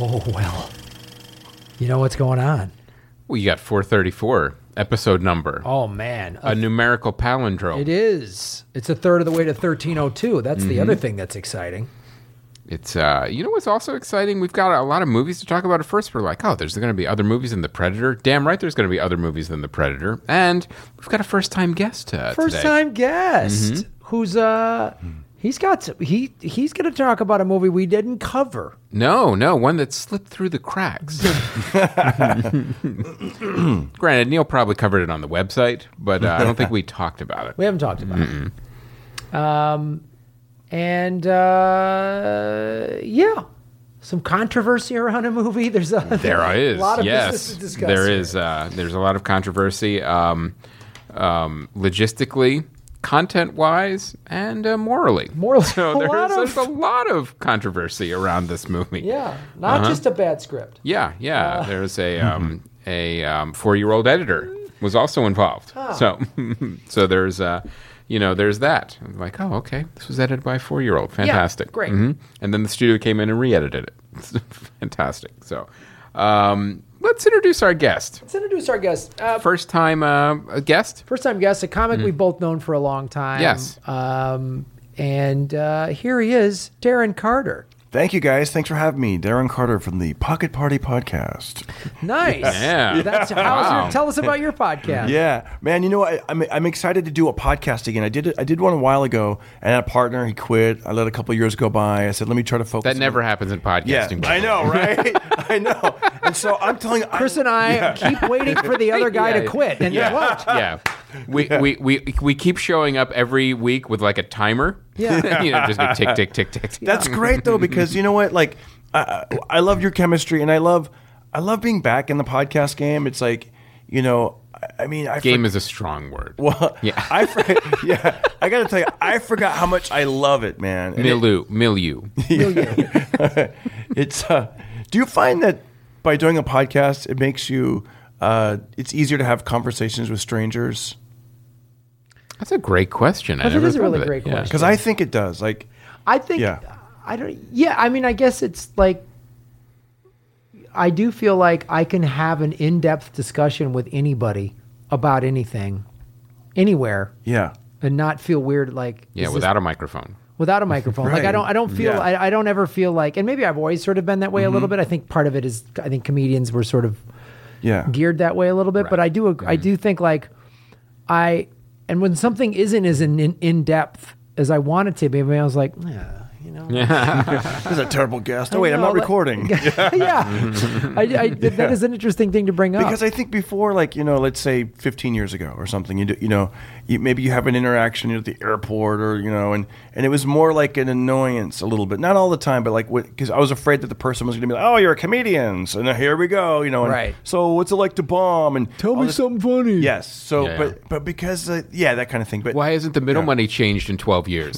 Oh, well. You know what's going on. Well, you got 434 episode number. Oh, man. A numerical palindrome. It is. It's a third of the way to 1302. That's the other thing that's exciting. It's, you know what's also exciting? We've got a lot of movies to talk about. At first, we're like, oh, there's going to be other movies than The Predator. Damn right there's going to be other movies than The Predator. And we've got a first-time guest today. First-time guest. Who's, he's going to talk about a movie we didn't cover. No, one that slipped through the cracks. Granted, Neil probably covered it on the website, but I don't think we talked about it. We haven't talked about it. Some controversy around a movie. There is. A lot of yes, business to discuss. There is. There's a lot of controversy, logistically, content-wise, and morally. So there's a lot of controversy around this movie. Yeah, not just a bad script. Yeah. There's a 4-year-old editor was also involved. So there's there's that. I'm like, oh, okay, this was edited by a 4-year-old. Fantastic. Yeah, great. And then the studio came in and re-edited it. It's fantastic. So let's introduce our guest. First time guest? First time guest, a comic we've both known for a long time. Yes. And here he is, Darren Carter. Thank you, guys. Thanks for having me. Darren Carter from the Pocket Party Podcast. Nice. Yeah. Tell us about your podcast. Yeah. Man, you know, I'm excited to do a podcast again. I did one a while ago, and I had a partner. He quit. I let a couple of years go by. I said, let me try to focus. That never happens in podcasting. Yeah, I know, right? I know. And so I'm telling you. Chris and I keep waiting for the other guy to quit, and they won't. Yeah. We keep showing up every week with like a timer. Yeah. Just go tick, tick, tick, tick. That's great though, because you know what? Like, I love your chemistry, and I love being back in the podcast game. It's like, you know, I mean, game is a strong word. Well, yeah, I got to tell you, I forgot how much I love it, man. Milieu. It's. Do you find that by doing a podcast, it makes you? It's easier to have conversations with strangers. That's a great question. It is a really great question. Because I think it does. Like, I think. Yeah. I don't. Yeah. I mean, I guess it's like. I do feel like I can have an in-depth discussion with anybody about anything, anywhere. Yeah. And not feel weird. Like. Yeah, without a microphone. Without a microphone. Right. Like I don't feel. Yeah. I don't ever feel like. And maybe I've always sort of been that way a little bit. I think part of it is. I think comedians were sort of. Yeah. Geared that way a little bit, Right. but I do think like and when something isn't as in depth as I want it to be, maybe I was like, you know, This is a terrible guest. Oh wait, I'm not recording. That is an interesting thing to bring up Because I think before, like, you know, let's say 15 years ago or something, maybe you have an interaction at the airport or, you know, and it was more like an annoyance a little bit. Not all the time, but like, because I was afraid that the person was going to be like, oh, you're a comedian. So now here we go, you know. And right. So what's it like to bomb? And tell me something funny. Yes. So, Yeah. but because, that kind of thing. But Why hasn't the middle money changed in 12 years?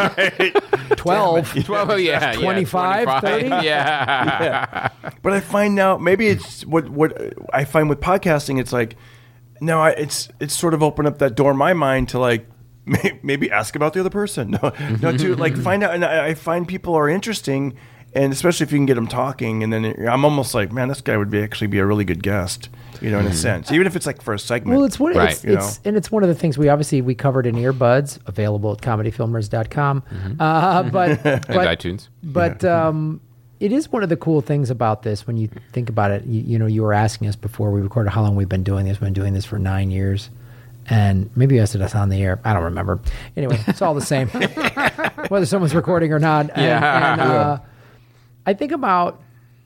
12. 12, yeah. 25, 30? Yeah. But I find now, maybe it's what I find with podcasting, it's like, no, it's sort of opened up that door in my mind to like, maybe ask about the other person. No, to like find out. And I find people are interesting, and especially if you can get them talking. And then I'm almost like, man, this guy would actually be a really good guest, you know, in a sense, even if it's like for a segment. Well, it's one. Right. It's one of the things we covered in Earbuds, available at comedyfilmers.com. But And iTunes. But it is one of the cool things about this when you think about it. You were asking us before we recorded how long we've been doing this. We've been doing this for 9 years. And maybe you asked us on the air. I don't remember. Anyway, it's all the same, whether someone's recording or not. And I think about,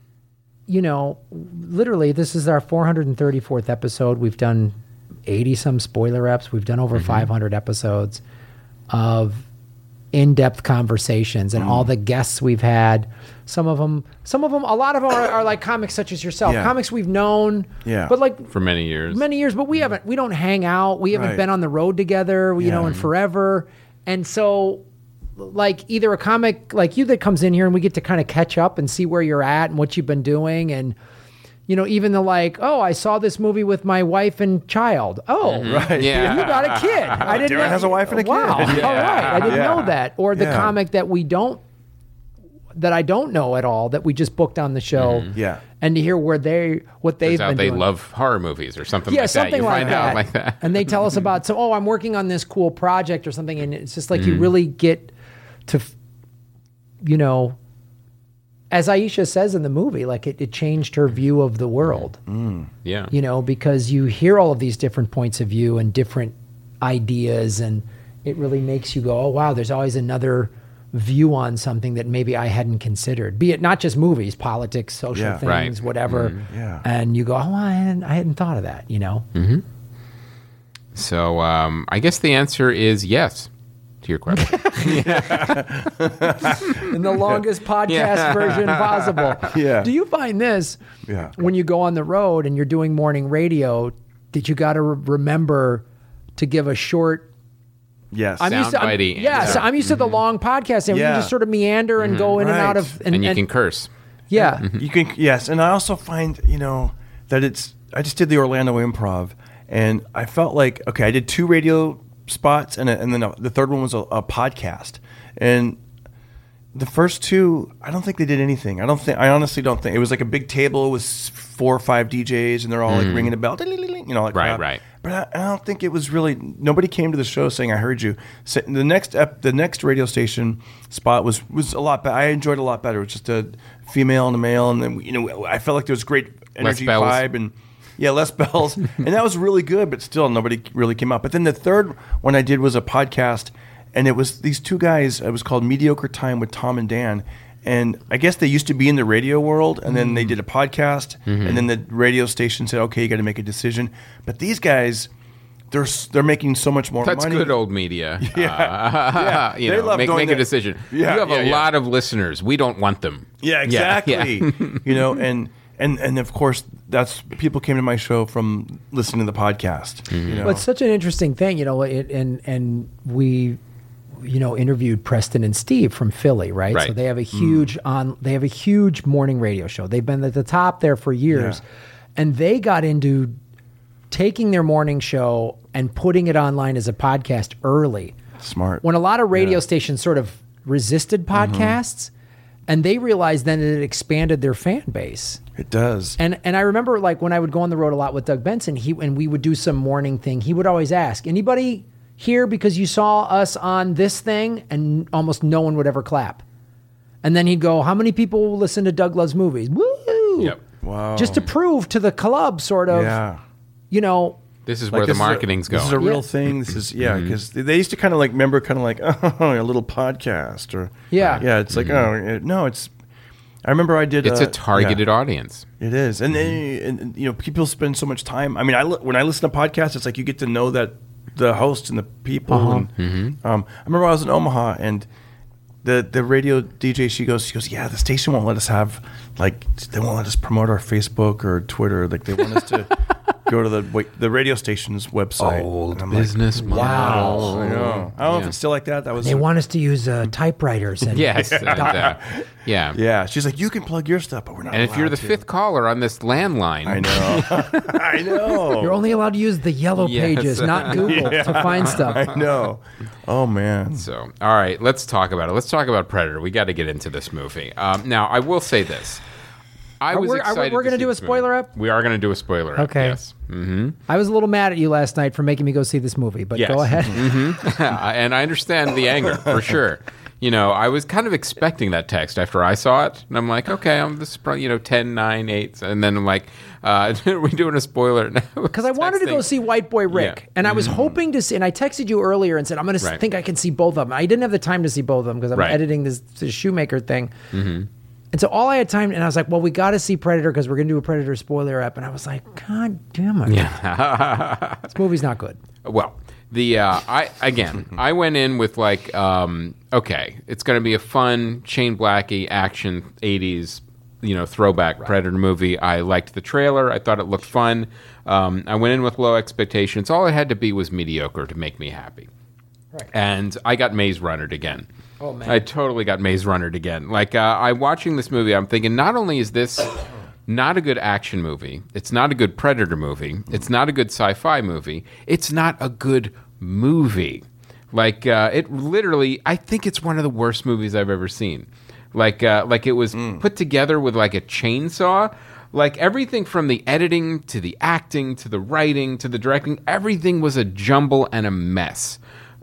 literally, this is our 434th episode. We've done 80-some spoiler reps. We've done over 500 episodes of in-depth conversations, and all the guests we've had. Some of them, a lot of them are like comics such as yourself, comics we've known, but like for many years, but we don't hang out. We haven't been on the road together, in forever. And so like either a comic like you that comes in here and we get to kind of catch up and see where you're at and what you've been doing. And, even the like, oh, I saw this movie with my wife and child. Oh, right. Yeah. You got a kid. I didn't Darren has a wife and a kid. Wow. Yeah. All right. I didn't know that. Or the comic that we don't, that I don't know at all that we just booked on the show. Yeah. And to hear what they've Turns out been they doing. love horror movies or something Yeah, like something that. You like find that. out like that. And they tell us about, I'm working on this cool project or something. And it's just like Mm-hmm. you really get to, as Aisha says in the movie, like it changed her view of the world, Yeah. because you hear all of these different points of view and different ideas. And it really makes you go, oh, wow, there's always another view on something that maybe I hadn't considered, be it not just movies, politics, social Yeah. things, Right. whatever. Yeah. And you go, oh, I hadn't thought of that, So I guess the answer is yes to your question. in the longest podcast version possible. Yeah. Do you find this Yeah. when you go on the road and you're doing morning radio that you got to remember to give a short Yes. I'm used to, Soundbitey yes, answer. I'm used to the long podcast, and you Yeah. just sort of meander and go in and out Right. of, and you can curse. yeah, You can, yes, and I also find that I just did the Orlando Improv, and I felt like I did 2 radio spots, and then the third one was a podcast, and the first 2 I don't think they did anything. I honestly don't think it was like a big table with 4 or 5 DJs, and they're all like ringing a bell, like Right, crap. right. But I don't think it was really. Nobody came to the show saying I heard you. So the next radio station spot was a lot better. I enjoyed it a lot better. It was just a female and a male, and then I felt like there was great energy bells. vibe and less bells, and that was really good. But still, nobody really came up. But then the third one I did was a podcast, and it was these 2 guys. It was called Mediocre Time with Tom and Dan. And I guess they used to be in the radio world, and then they did a podcast, and then the radio station said, "Okay, you got to make a decision." But these guys, they're making so much more That's money. good old media. Yeah. You They know, love make doing a that. decision. Yeah, You have yeah, a yeah. lot of listeners. We don't want them. Yeah, exactly. Yeah. And of course, that's people came to my show from listening to the podcast. Well, it's such an interesting thing, and we, interviewed Preston and Steve from Philly, right? Right. So they have a huge they have a huge morning radio show. They've been at the top there for years, and they got into taking their morning show and putting it online as a podcast early. Smart. When a lot of radio stations sort of resisted podcasts, and they realized then that it expanded their fan base. It does. And I remember like when I would go on the road a lot with Doug Benson, and we would do some morning thing, he would always ask, anybody here because you saw us on this thing? And almost no one would ever clap. And then he'd go, how many people will listen to Doug Loves Movies? Woo! Yep. Wow. Just to prove to the club sort of, Yeah. This is Like, where the this is a- marketing's going. This is a real thing. This is because they used to kind of like a little podcast or Yeah. It's like no, it's. I remember I did. It's a targeted audience. It is, and people spend so much time. I mean, when I listen to podcasts, it's like you get to know that the host and the people. And, I remember I was in Omaha and the radio DJ. She goes, yeah, the station won't let us have they won't let us promote our Facebook or Twitter. Like they want us to go to the radio station's website. Old And I'm business model. Wow, I know. I don't know if it's still like that. That was they want us to use typewriters. And Yes. and, yeah. yeah. She's like, you can plug your stuff, but we're not. And if you're allowed the to." 5th caller on this landline, I know, I know. You're only allowed to use the yellow Yes. pages, not Google, to find stuff. I know. Oh man. So, all right, let's talk about it. Let's talk about Predator. We got to get into this movie. Now, I will say this. I was excited. we're to gonna see do a this movie. spoiler up? We are going to do a spoiler up. Okay. Yes. I was a little mad at you last night for making me go see this movie, but Yes. go ahead. And I understand the anger for sure. I was kind of expecting that text after I saw it, and I'm like, okay, this is probably 10, 9, 8, and then I'm like, are we doing a spoiler now? Because I wanted to go see White Boy Rick, Yeah. and I was hoping to see, and I texted you earlier and said, I'm going to Right. think I can see both of them. I didn't have the time to see both of them because I'm Right. editing this Shoemaker thing. And so all I had time, and I was like, well, we got to see Predator because we're going to do a Predator spoiler app. And I was like, God damn it. Yeah. This movie's not good. Well, I went in with okay, it's going to be a fun Shane Blackey action 80s, throwback Predator movie. I liked the trailer. I thought it looked fun. I went in with low expectations. All it had to be was mediocre to make me happy. Right. And I got Maze Runner'd again. Oh, man. I totally got Maze Runner'd again. I'm watching this movie, I'm thinking, not only is this not a good action movie, it's not a good Predator movie, it's not a good sci-fi movie, it's not a good movie. It literally, I think it's one of the worst movies I've ever seen. like it was put together with like a chainsaw. Like everything from the editing to the acting to the writing to the directing, everything was a jumble and a mess.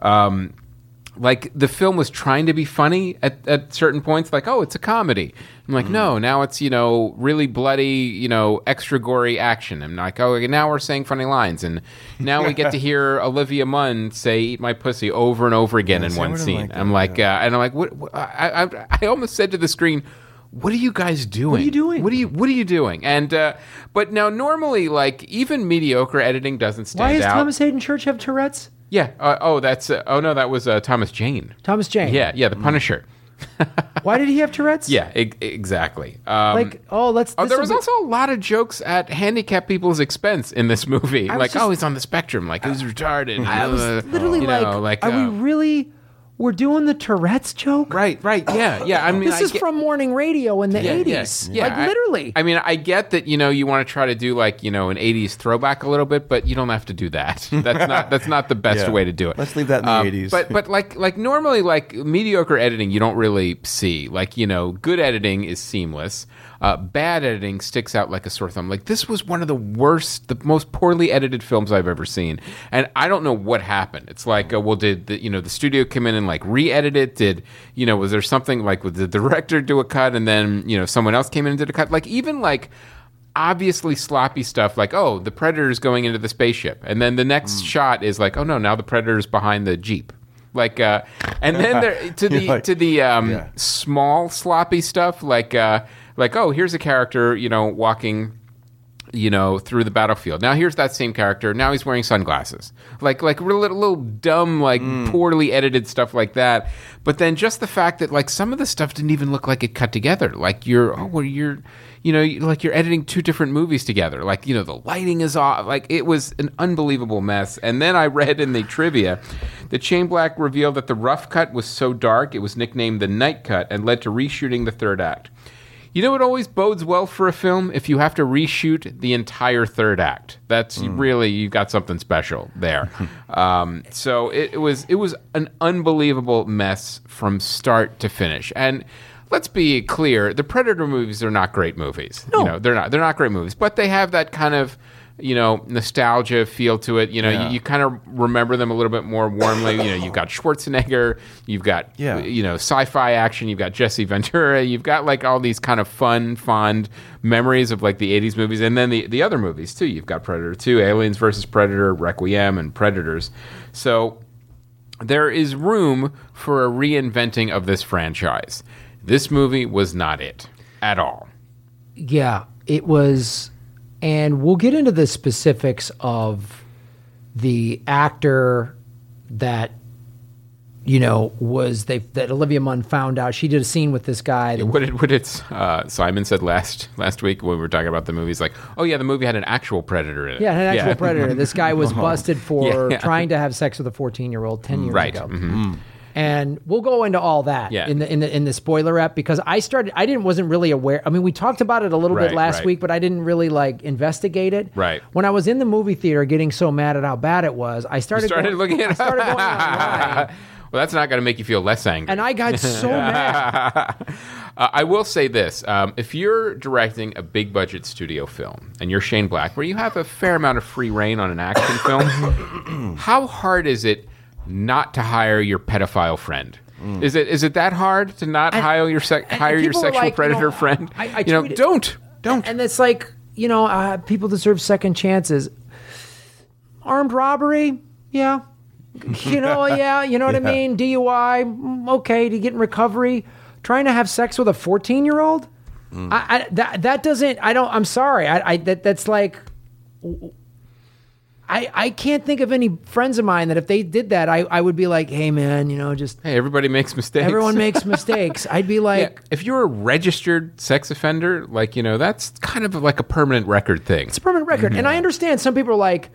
Like the film was trying to be funny at certain points, like, oh, it's a comedy. I'm like, no, now it's, really bloody, extra gory action. I'm like, oh, now we're saying funny lines. And now we get to hear Olivia Munn say, eat my pussy over and over again in one scene. I'm like, and I'm like, what I almost said to the screen, what are you guys doing? What are you doing? What are you doing? And but now normally, like even mediocre editing doesn't stand out. Why does Thomas Hayden Church have Tourette's? Yeah. That was Thomas Jane. Thomas Jane. Yeah, the Punisher. Why did he have Tourette's? Yeah, exactly. There was also a lot of jokes at handicapped people's expense in this movie. Like, he's on the spectrum. Like, he's retarded. I was literally are we really... We're doing the Tourette's joke? Right, yeah. I mean, this is from morning radio in the 80s. Yeah. Like, literally. I mean, I get that, you want to try to do, like, an 80s throwback a little bit, but you don't have to do that. That's not the best way to do it. Let's leave that in the 80s. But like normally, like, mediocre editing, you don't really see. Like, good editing is seamless. Bad editing sticks out like a sore thumb. Like, this was one of the most poorly edited films I've ever seen. And I don't know what happened. It's like, did the studio come in and like re-edit it? Did, was there something like, would the director do a cut and then, someone else came in and did a cut? Like, even like obviously sloppy stuff like, oh, the Predator's going into the spaceship. And then the next shot is like, oh no, now the Predator's behind the Jeep. Like, and then there to the small sloppy stuff like, oh, here's a character, walking, through the battlefield. Now here's that same character. Now he's wearing sunglasses. Like little dumb, like poorly edited stuff like that. But then just the fact that like some of the stuff didn't even look like it cut together. Like you're editing two different movies together. Like, the lighting is off. Like it was an unbelievable mess. And then I read in the trivia that Shane Black revealed that the rough cut was so dark it was nicknamed the night cut and led to reshooting the third act. It always bodes well for a film if you have to reshoot the entire third act. That's really, you got something special there. So it was an unbelievable mess from start to finish. And let's be clear, the Predator movies are not great movies. No. They're not great movies, but they have that kind of nostalgia feel to it. You kind of remember them a little bit more warmly. You've got Schwarzenegger, you've got sci-fi action, you've got Jesse Ventura, you've got like all these kind of fond memories of like the 80s movies, and then the other movies too. You've got Predator 2, Aliens vs. Predator, Requiem, and Predators. So there is room for a reinventing of this franchise. This movie was not it at all. Yeah, it was. And we'll get into the specifics of the actor that, that Olivia Munn found out. She did a scene with this guy. What did Simon said last week when we were talking about the movies? Like, oh yeah, the movie had an actual predator in it. Yeah, an actual predator. This guy was busted for trying to have sex with a 14-year-old 10 years ago. Mm-hmm. And we'll go into all that in the spoiler app because wasn't really aware. I mean, we talked about it a little bit last week, but I didn't really like investigate it. Right. When I was in the movie theater getting so mad at how bad it was, I started going online. Well, that's not going to make you feel less angry. And I got so mad. I will say this. If you're directing a big budget studio film and you're Shane Black, where you have a fair amount of free reign on an action film, how hard is it not to hire your pedophile friend? Is it that hard to not hire your sexual predator friend? Don't. And it's like, people deserve second chances. Armed robbery, yeah. You know what I mean? DUI, okay, to get in recovery. Trying to have sex with a 14-year-old? That doesn't, I'm sorry. That's like... I can't think of any friends of mine that if they did that, I would be like, hey, man, Hey, everybody makes mistakes. Everyone makes mistakes. I'd be like... if you're a registered sex offender, that's kind of like a permanent record thing. It's a permanent record. Mm-hmm. And I understand some people are like,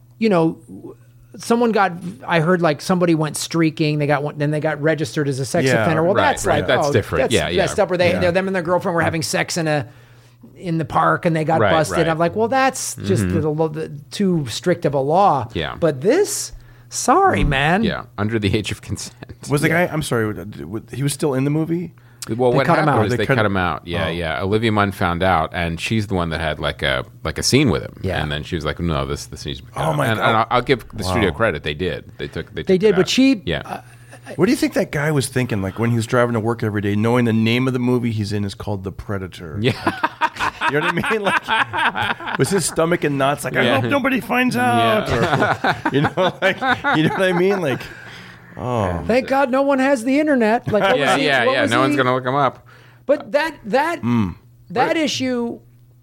I heard like somebody went streaking, then they got registered as a sex offender. Well, that's different. That's stuff where them and their girlfriend were having sex in the park and they got busted. Right. I'm like, well, that's just too strict of a law. Yeah. But this, sorry, man. Yeah, under the age of consent. Was the guy, I'm sorry, he was still in the movie? Well, They what cut him happened out. was They they cut cut him- him out. Yeah, yeah. Olivia Munn found out, and she's the one that had like a scene with him. Yeah. And then she was like, "No, this needs to be cut Oh, out." my and, God. And I'll give the studio credit. They did. They took They it did, but out. she. Yeah. What do you think that guy was thinking? Like when he was driving to work every day, knowing the name of the movie he's in is called The Predator. Yeah. You know what I mean? Like, was his stomach in knots? Like, I Yeah. hope nobody finds out. Or, you know what I mean? Like, Thank God no one has the internet. Like, what Yeah, was he- yeah, what yeah. was No one's he- gonna look him up. But that issue,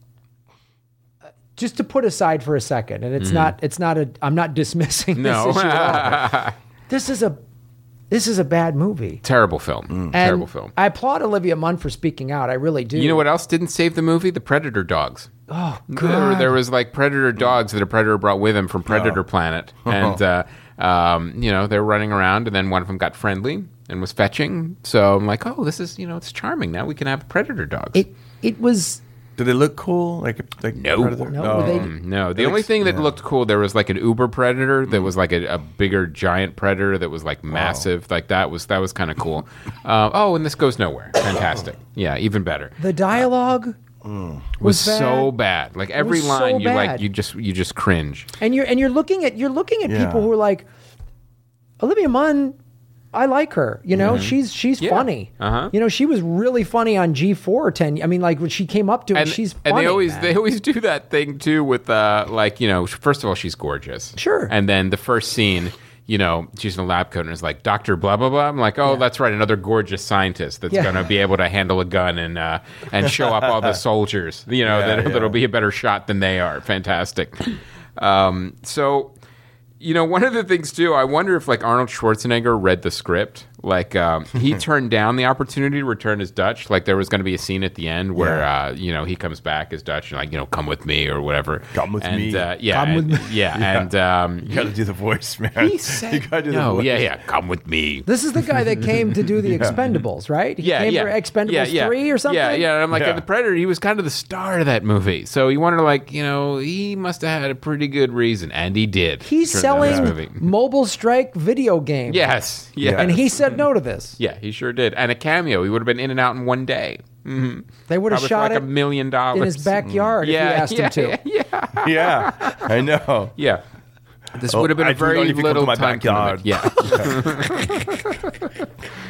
just to put aside for a second, and it's not a. I'm not dismissing No. this issue at all. This is a bad movie. Terrible film. And Terrible film. I applaud Olivia Munn for speaking out. I really do. You know what else didn't save the movie? The Predator dogs. Oh God! There was like Predator dogs that a Predator brought with him from Predator Planet, and they were running around, and then one of them got friendly and was fetching. So I'm like, oh, this is it's charming. Now we can have Predator dogs. It was. did they look cool? Like No. Predator? No, Oh. they- No, the only thing that looked cool, there was like an Uber Predator that was like a bigger giant Predator that was like massive. Like that was kind of cool. And this goes nowhere. Fantastic. Yeah, even better. The dialogue Was bad. so bad. Like every was so line, you like bad. you just cringe. And you're looking at Yeah. people who are like, Olivia Munn, I like her. You know, she's Yeah. funny. Uh-huh. You know, she was really funny on G4 10. I mean, like when she came up to it, she's funny. And they man. always do that thing too with first of all, she's gorgeous. Sure. And then the first scene, she's in a lab coat and is like, Dr. blah, blah, blah. I'm like, oh, that's right. Another gorgeous scientist that's Yeah. going to be able to handle a gun and show up all the soldiers, that'll be a better shot than they are. Fantastic. One of the things too, I wonder if like Arnold Schwarzenegger read the script. Like he turned down the opportunity to return as Dutch. Like there was going to be a scene at the end where he comes back as Dutch and like come with me or whatever. Come with me. Come with me. And You got to do the voice, man. he you said got to do the no. voice. Yeah. Come with me. This is the guy that came to do the Expendables, right? He came for Expendables 3 or something? Yeah. And I'm like, Yeah. The Predator, he was kind of the star of that movie. So you wonder, like, he must have had a pretty good reason. And he did. He's Turns out this selling movie. Mobile Strike video games. Yes. Yeah. And he said no to this. Yeah, he sure did. And a cameo. He would have been in and out in one day. They would have Probably for shot like it $1 million. in his backyard if you asked him to. Yeah. Yeah, I know. Yeah. This would have been I a do very only if you come little to my time backyard. commitment. Yeah.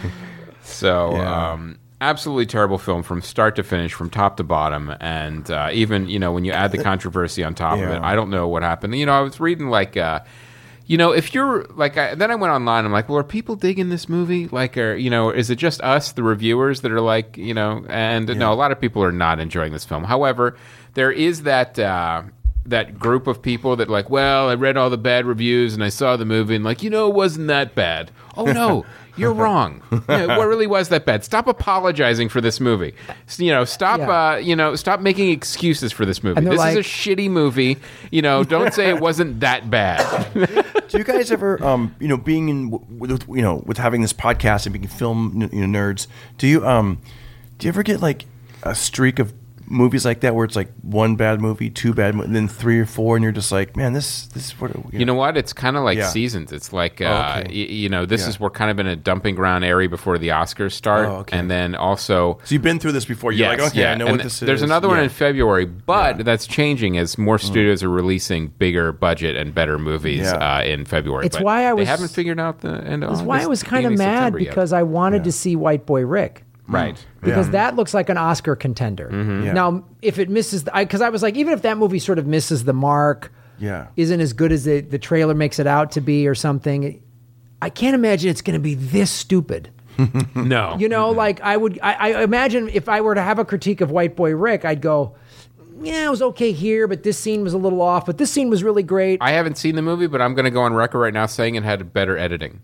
So, Yeah. absolutely terrible film from start to finish, from top to bottom. And even, when you add the controversy on top of it, Yeah. I don't know what happened. I was reading like... if you're like, then I went online. I'm like, well, are people digging this movie? Like, is it just us, the reviewers, that are like, And no, a lot of people are not enjoying this film. However, there is that group of people that like, well, I read all the bad reviews and I saw the movie and like, it wasn't that bad. Oh no. You're wrong. What really was that bad? Stop apologizing for this movie. Stop. Yeah. Stop making excuses for this movie. And they're This is a like- shitty movie. Don't say it wasn't that bad. Do you guys ever, being in with having this podcast and being film nerds? Do you ever get like a streak of movies like that where it's like one bad movie, two bad, and then 3 or 4, and you're just like, man, this is what You know what? It's kind of like Yeah. seasons. It's like, okay. this is we're kind of in a dumping ground area before the Oscars start, Oh, okay. and then also. So you've been through this before. You're like, okay, I know and what this is. There's another one Yeah. in February, but that's changing as more studios are releasing bigger budget and better movies Yeah. in February. It's But why I was- They haven't figured out the end. That's why I was kind of mad because I wanted to see White Boy Rick. Right. Because Yeah. that looks like an Oscar contender. Yeah. Now, if it misses, because I was like, even if that movie sort of misses the mark, Yeah. isn't as good as the trailer makes it out to be or something, I can't imagine it's going to be this stupid. No. Like I imagine if I were to have a critique of White Boy Rick, I'd go, yeah, it was okay here, but this scene was a little off, but this scene was really great. I haven't seen the movie, but I'm going to go on record right now saying it had better editing.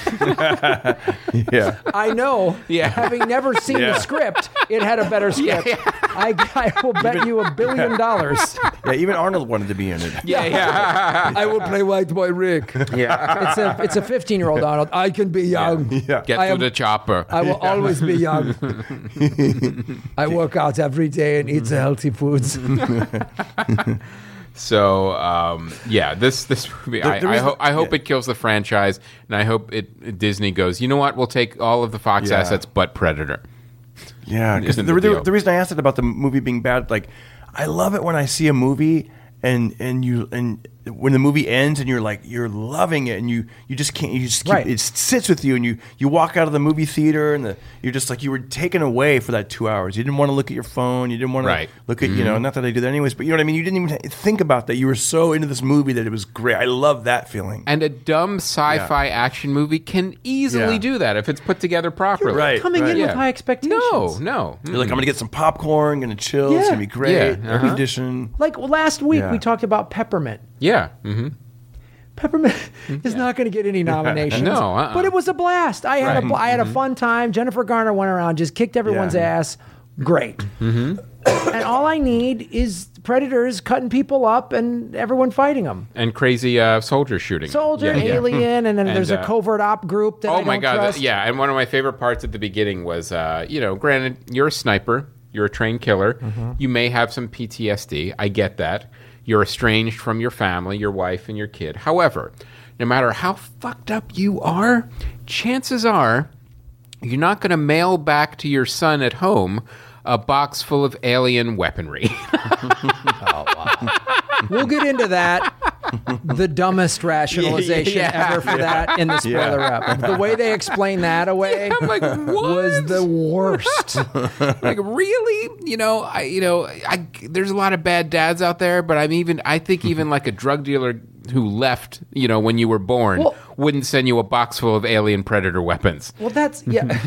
Yeah. I know. Yeah. Having never seen the script, it had a better script. I will bet you $1 billion. Yeah, even Arnold wanted to be in it. Yeah. I will play White Boy Rick. Yeah. It's a 15-year-old Arnold. I can be young. Yeah. Get I to am- the chopper. I will always be young. I work out every day and eat the healthy foods. So this movie, The I hope yeah. it kills the franchise, and I hope Disney goes, you know what, we'll take all of the Fox Yeah. assets but Predator. Yeah, because Isn't the the deal. reason I asked it about the movie being bad, like, I love it when I see a movie and when the movie ends and you're loving it and you just can't, you just keep, Right. it sits with you and you walk out of the movie theater and you're just like, you were taken away for that 2 hours. You didn't want to look at your phone. You didn't want to Right. look at, not that I do that anyways, but you know what I mean? You didn't even think about that. You were so into this movie that it was great. I love that feeling. And a dumb sci-fi action movie can easily Yeah. do that if it's put together properly. Right. Coming in with Yeah. high expectations. No. You're like, I'm going to get some popcorn, going to chill. It's Yeah. going to be great. Yeah. Air conditioned. Like last week, Yeah. we talked about Peppermint. Yeah. Mm-hmm. Peppermint is not going to get any nominations. No, but it was a blast. I had Right. I had a fun time. Jennifer Garner went around, just kicked everyone's Yeah. ass. Great. And all I need is predators cutting people up and everyone fighting them. And crazy soldier shooting. Soldier, alien, and then there's a covert op group that I Oh don't my god! trust. Yeah, and one of my favorite parts at the beginning was, granted, you're a sniper, you're a trained killer, Mm-hmm. you may have some PTSD. I get that. You're estranged from your family, your wife, and your kid. However, no matter how fucked up you are, chances are you're not going to mail back to your son at home a box full of alien weaponry. We'll get into that. The dumbest rationalization Yeah. ever for that in the spoiler rep. The way they explain that away I'm like, what? was the worst. Like, really? There's a lot of bad dads out there, but I think even like a drug dealer who left, when you were born, Well- wouldn't send you a box full of alien predator weapons. Well, that's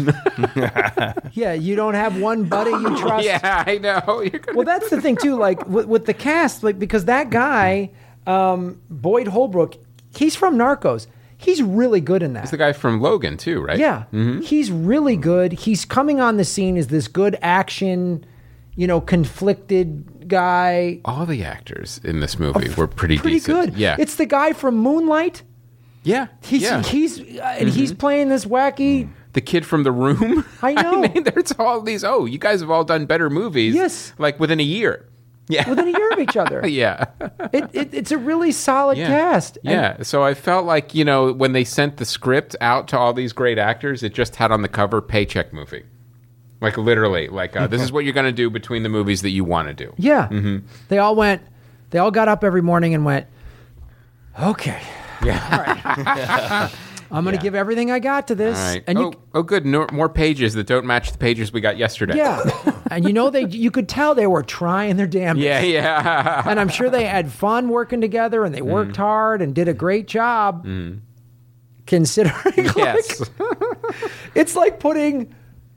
yeah. You don't have one buddy you trust. Yeah, I know. You're gonna- Well, that's the thing too. Like with the cast, like because that guy, Boyd Holbrook, he's from Narcos. He's really good in that. It's the guy from Logan too, right? Yeah, he's really good. He's coming on the scene as this good action, conflicted guy. All the actors in this movie were pretty Pretty decent. good. Yeah. It's the guy from Moonlight. yeah. He's yeah. he's playing this wacky. The kid from The Room. I know. There's all these. Oh, you guys have all done better movies. Yes. Like within a year. Yeah. Within a year of each other. Yeah. It's a really solid cast. And Yeah. So I felt like, when they sent the script out to all these great actors, it just had on the cover paycheck movie. Like literally, like this is what you're going to do between the movies that you want to do. Yeah. They all got up every morning and went, okay, Yeah. I'm going to give everything I got to this. All right. And good. No, more pages that don't match the pages we got yesterday. yeah. And you could tell they were trying their damnedest. Yeah. And I'm sure they had fun working together and they worked hard and did a great job. Considering Yes. it's like putting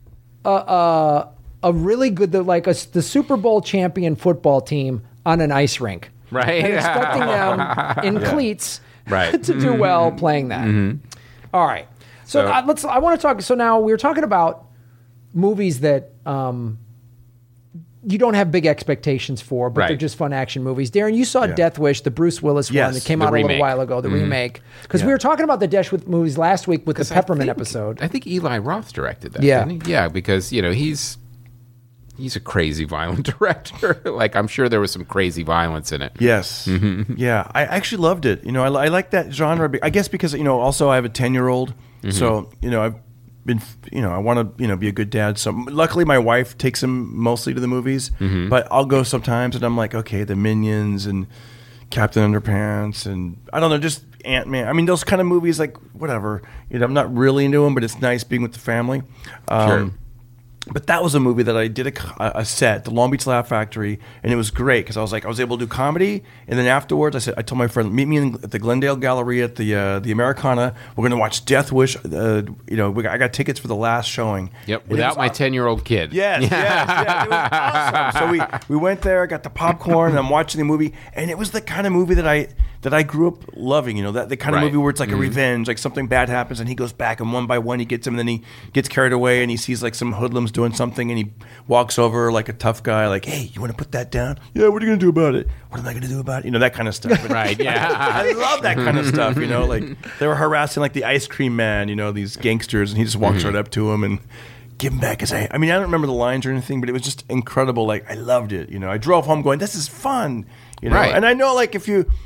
a really good, the Super Bowl champion football team on an ice rink. Right. And expecting them in cleats Right. to do well playing that. All right. So, So- I want to talk. So now we're talking about movies that you don't have big expectations for, but they're Right. just fun action movies. Darren, you saw Death Wish, the Bruce Willis one Yes, that came the out a little remake. while ago, the remake. Because we were talking about the Death Wish movies last week with the Peppermint episode. I think Eli Roth directed that. Yeah. Didn't he? Yeah, because he's a crazy violent director. Like I'm sure there was some crazy violence in it. Yes. Yeah. I actually loved it. I like that genre. I guess because, also I have a 10-year-old. So, I've been, I want to, be a good dad. So luckily my wife takes him mostly to the movies, but I'll go sometimes and I'm like, okay, the Minions and Captain Underpants and I don't know, just Ant-Man. I mean, those kind of movies, like whatever, I'm not really into them, but it's nice being with the family. Sure. But that was a movie that I did a set, the Long Beach Laugh Factory, and it was great because I was able to do comedy, and then afterwards I told my friend, meet me at the Glendale Gallery at the Americana. We're going to watch Death Wish. I got tickets for the last showing. Yep. And Without it was my awesome. 10-year-old kid. Yes, it was awesome. So we went there, got the popcorn, and I'm watching the movie, and it was the kind of movie that I grew up loving. That the kind of Right. movie where it's like a revenge, like something bad happens, and he goes back, and one by one he gets him, and then he gets carried away, and he sees like some hoodlums doing something, and he walks over like a tough guy, like, "Hey, you want to put that down? Yeah, what are you gonna do about it? What am I gonna do about it? That kind of stuff." Right. Yeah. I love that kind of stuff, like they were harassing like the ice cream man, these gangsters, and he just walks right up to him and give him back his I mean, I don't remember the lines or anything, but it was just incredible. Like I loved it. I drove home going, "This is fun," Right. And I know, like, if you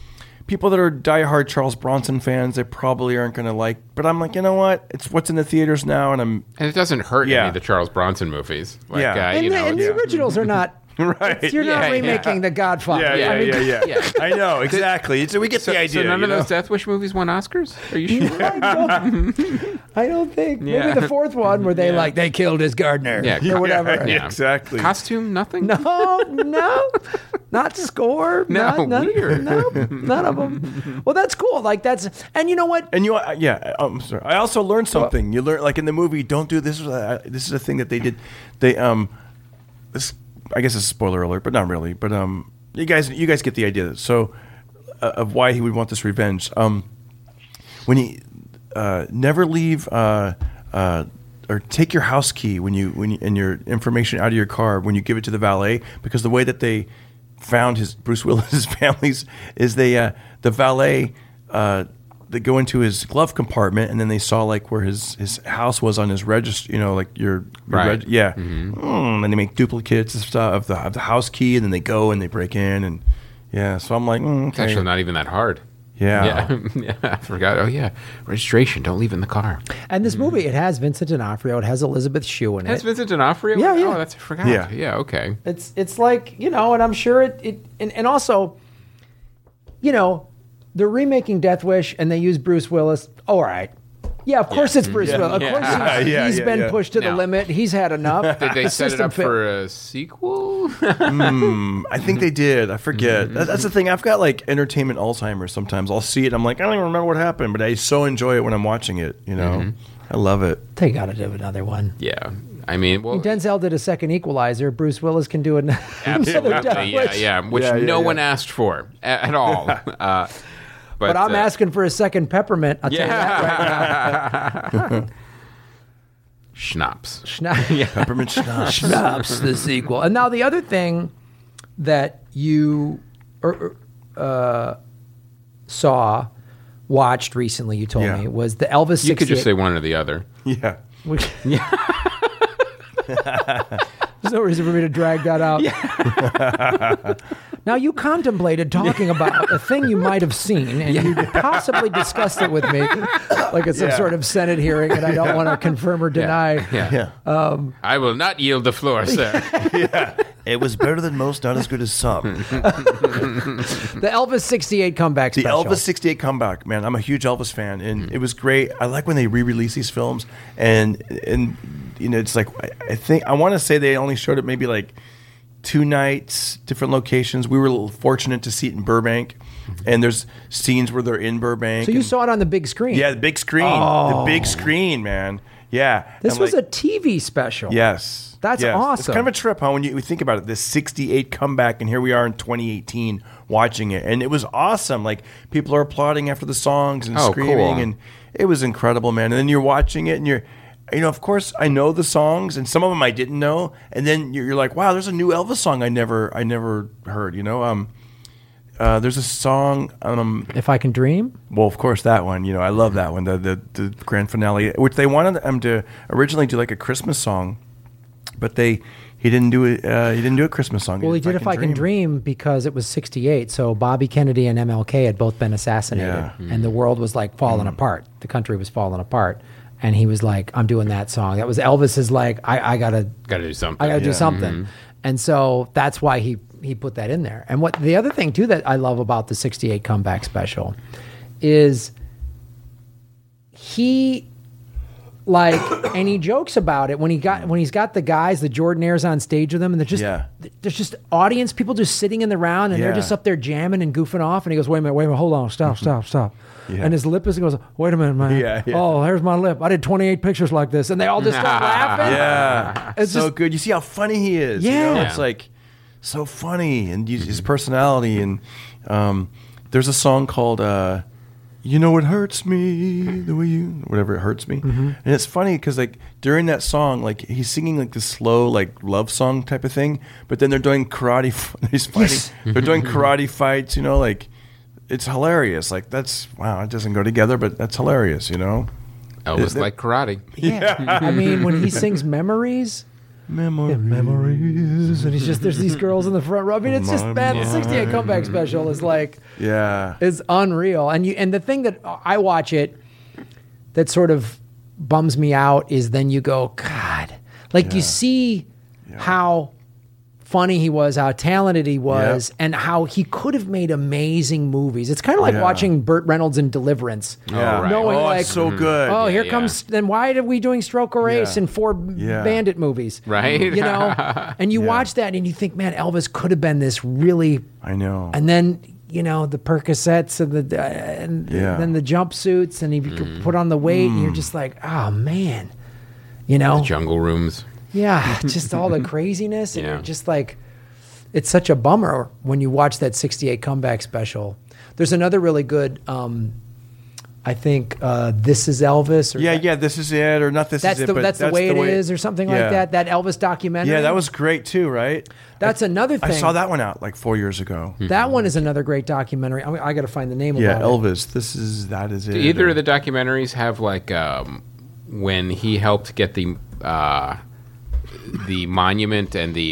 people that are diehard Charles Bronson fans, they probably aren't going to like. But I'm like, you know what? It's what's in the theaters now, and it doesn't hurt Yeah. any of the Charles Bronson movies. Like, Yeah. And, you know, and the originals are not. right. You're not Yeah, remaking The Godfather. Yeah, I mean, yeah. I know exactly. So we get the idea. So none you of know? those Death Wish movies won Oscars? Are you sure? I don't think. Yeah. Maybe the fourth one where they killed his gardener Yeah. or whatever. Yeah. Exactly. Costume, nothing? No, not score. No, none, weird. No, none of them. Well, that's cool. Like and you know what? And I'm sorry. I also learned something. You learn, like in the movie, don't do this. This is a thing that they did. They this, I guess it's a spoiler alert, but not really. But you guys get the idea. So of why he would want this revenge. When he never leave or take your house key when you and your information out of your car when you give it to the valet, because the way that they found Bruce Willis's families is the valet. They go into his glove compartment, and then they saw like where his house was on his register. You know, like your Right. and they make duplicates of stuff of the house key, and then they go and they break in, and So I'm like, It's actually not even that hard. Yeah. Yeah, I forgot. Oh, yeah. Registration. Don't leave it in the car. And this movie, it has Vincent D'Onofrio. It has Elizabeth Shue in it. Has Vincent D'Onofrio? Yeah, yeah. Oh, I forgot. Yeah. Yeah, okay. It's like, and I'm sure and also, they're remaking Death Wish and they use Bruce Willis. All right. Yeah, of course it's Bruce Willis. Of course he's been pushed to the Now- limit. He's had enough. Did they The set it system up for a sequel? I think they did. I forget. That's the thing. I've got like entertainment Alzheimer's sometimes. I'll see it. I'm like, I don't even remember what happened, but I so enjoy it when I'm watching it. I love it. They got to do another one. Yeah. I mean, well, Denzel did a second Equalizer. Bruce Willis can do another absolutely. Death Yeah, Wish. yeah. Which Yeah, no yeah. one asked for at all. But I'm asking for a second Peppermint. I'll tell you that right now. Schnapps. Peppermint schnapps. Schnapps, the sequel. And now the other thing that you watched recently, you told me, was the Elvis 68. You could just say one or the other. Yeah. There's no reason for me to drag that out. Now, you contemplated talking about a thing you might have seen, and you possibly discussed it with me, like it's some sort of Senate hearing, and I don't want to confirm or deny. Yeah. I will not yield the floor, sir. It was better than most, not as good as some. The Elvis 68 comeback The special. Elvis 68 comeback, man. I'm a huge Elvis fan, and it was great. I like when they re-release these films, and it's like I want to say they only showed it maybe like 2 nights, different locations. We were fortunate to see it in Burbank, and there's scenes where they're in Burbank. So you saw it on the big screen. Yeah, the big screen. Oh. The big screen, man. Yeah. This And was like- a TV special. Yes. That's Yes. awesome. It's kind of a trip, huh? When you think about it, this 68 comeback, and here we are in 2018 watching it. And it was awesome. Like, people are applauding after the songs and Oh, screaming. cool. And it was incredible, man. And then you're watching it, and you're, of course, I know the songs, and some of them I didn't know. And then you're like, wow, there's a new Elvis song I never heard, There's a song, If I Can Dream? well, of course, that one. I love that one, the grand finale, which they wanted him to originally do like a Christmas song, but he didn't do it. He didn't do a Christmas song. Well, he did If I Can Dream because it was 68. So Bobby Kennedy and MLK had both been assassinated. Yeah. And the world was like falling apart. The country was falling apart. And he was like, I'm doing that song. That was Elvis's like, I got to do something. I got to do something. And so that's why he put that in there. And what the other thing too that I love about the 68 comeback special is he and he jokes about it when he's got the guys, the Jordanaires on stage with him, and there's just audience people just sitting in the round, and they're just up there jamming and goofing off, and he goes, wait a minute, hold on, stop. Yeah. And his lip goes, wait a minute, man. Yeah. Oh, here's my lip. I did 28 pictures like this, and they all just start laughing. Yeah, It's so just- good. You see how funny he is. Yeah. It's like so funny, and his personality. And there's a song called "It Hurts Me the Way You," whatever, it hurts me. And it's funny because like during that song, like he's singing like this slow like love song type of thing, but then they're doing karate. He's fighting. They're doing karate fights. Like. It's hilarious. Like wow, it doesn't go together, but that's hilarious. Elvis like karate. Yeah. I mean, when he sings Memories, Memories. And he's just, there's these girls in the front row. I mean, it's just, man, the 68 Comeback Special is like, Yeah. is unreal. And the thing that I watch it that sort of bums me out is then you go, God, like you see how funny he was, how talented he was, and how he could have made amazing movies. It's kind of like watching Burt Reynolds in Deliverance. Yeah. right. Knowing like, it's so good. oh, here Yeah. comes, then why are we doing Stroke or Ace Yeah. and 4 Bandit movies? Right. You know? And you watch that and you think, man, Elvis could have been this really, I know. and then, you know, the Percocets and then the jumpsuits and he could put on the weight and you're just like, oh, man. You know? Jungle Rooms. Yeah, just all the craziness. And Yeah. you're just like, it's such a bummer when you watch that 68 Comeback Special. There's another really good, I think, This Is Elvis. Or yeah, this is it, or not this That's is it, but that's the way it is, or something like Yeah. that. That Elvis documentary. Yeah, that was great too, right? That's another thing. I saw that one out like 4 years ago. That one is another great documentary. I got to find the name Yeah, about it. Elvis. That is it. Do either of the documentaries have like when he helped get the monument and the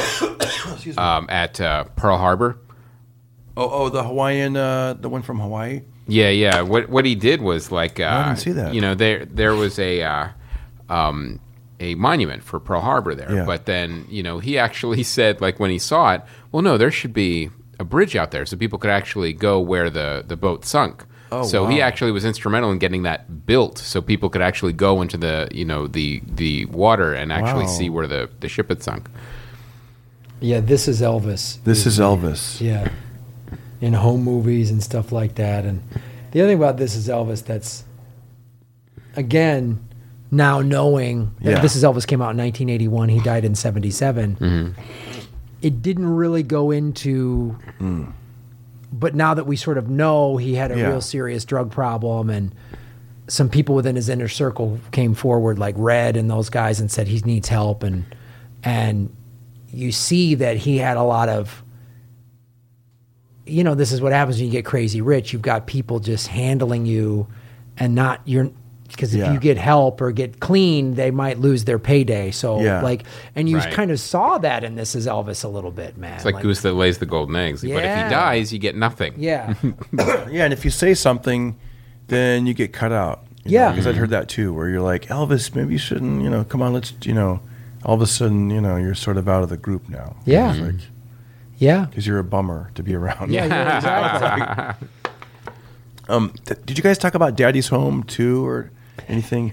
at Pearl Harbor? Oh, the Hawaiian, the one from Hawaii. Yeah. What he did was like I didn't see that. You know, there was a monument for Pearl Harbor there, Yeah. but then you know he actually said like when he saw it, well, no, there should be a bridge out there so people could actually go where the boat sunk. Oh, so he wow. actually was instrumental in getting that built so people could actually go into the the water and actually Wow. see where the ship had sunk. Yeah, This Is Elvis. This is Elvis. Yeah, in home movies and stuff like that. And the other thing about This Is Elvis that's, again, now knowing that Yeah. This Is Elvis came out in 1981, he died in 77. Mm-hmm. It didn't really go into, but now that we sort of know he had a Yeah. real serious drug problem, and some people within his inner circle came forward, like Red and those guys, and said he needs help, and you see that he had a lot of, you know, this is what happens when you get crazy rich. You've got people just handling you, and not you're, because if Yeah. you get help or get clean, they might lose their payday. So Yeah. like, and you Right. kind of saw that in This Is Elvis a little bit, man. It's like Goose that lays the golden eggs. But if Yeah. he dies, you get nothing. Yeah, Yeah, and if you say something, then you get cut out. Yeah. Because I'd heard that too, where you're like, Elvis, maybe you shouldn't, come on, let's, all of a sudden, you're sort of out of the group now. Yeah. It's like, yeah, because you're a bummer to be around. yeah, yeah, exactly. Did you guys talk about Daddy's Home too, or anything?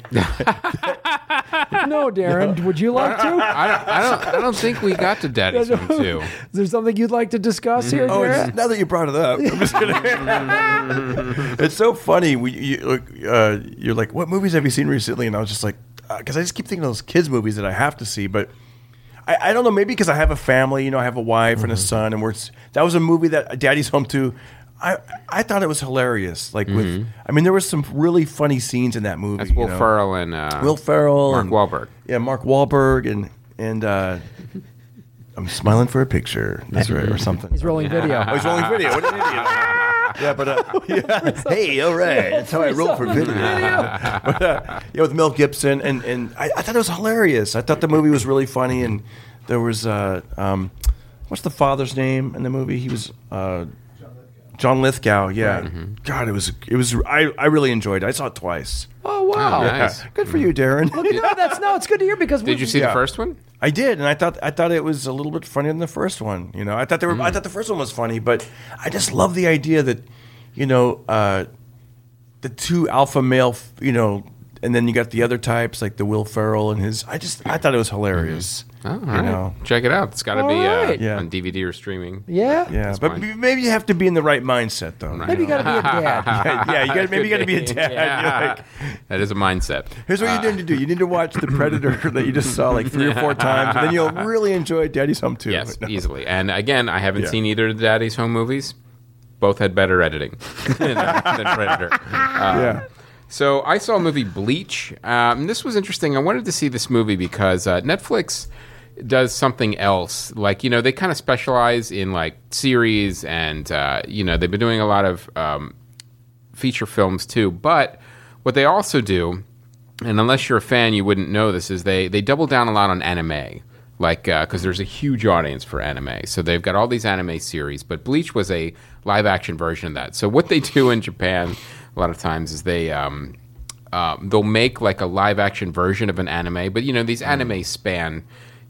No, Darren, would you like to? I don't think we got to Daddy's Home too. Is there something you'd like to discuss here, Oh, Darren? now that you brought it up, I'm just kidding. It's so funny. You're like, what movies have you seen recently? And I was just like, because I just keep thinking of those kids' movies that I have to see. But I don't know, maybe because I have a family, I have a wife and a son, and that was a movie that Daddy's Home too. I thought it was hilarious. Like there was some really funny scenes in that movie. That's Will Ferrell and Will Ferrell, Mark and Wahlberg. Yeah, Mark Wahlberg, and I'm smiling for a picture. That's right, or something. He's rolling video. Oh, he's rolling video. What an idiot. Yeah, but hey, all right. That's how I roll for video. But, with Mel Gibson, and I thought it was hilarious. I thought the movie was really funny, and there was what's the father's name in the movie? He was John Lithgow. Yeah, Right. God, it was. I really enjoyed it. I saw it twice. Oh wow! Oh, nice. Yeah. Good for you, Darren. No, it's good to hear because Did you see Yeah. the first one? I did, and I thought it was a little bit funnier than the first one. I thought I thought the first one was funny, but I just love the idea that, the two alpha male, and then you got the other types like the Will Ferrell and his. I thought it was hilarious. Oh, all right. Check it out. It's got to All be right. Yeah. on DVD or streaming. Yeah, Yeah, That's but fine. maybe you have to be in the right mindset, though. maybe you got to be a dad. Yeah, you got to be a dad. Yeah. You're like, That is a mindset. here's what you need to do. You need to watch The Predator that you just saw like 3 or 4 times, and then you'll really enjoy Daddy's Home too. Yes, No. easily. And again, I haven't Yeah. seen either of the Daddy's Home movies. Both had better editing than Predator. Yeah. So I saw a movie Bleach. And this was interesting. I wanted to see this movie because Netflix does something else. Like, they kind of specialize in like series and, they've been doing a lot of feature films too. But what they also do and unless you're a fan, you wouldn't know this, is they double down a lot on anime. Like, because there's a huge audience for anime. So they've got all these anime series, but Bleach was a live-action version of that. So what they do in Japan a lot of times is they'll make like a live-action version of an anime, but, these anime span,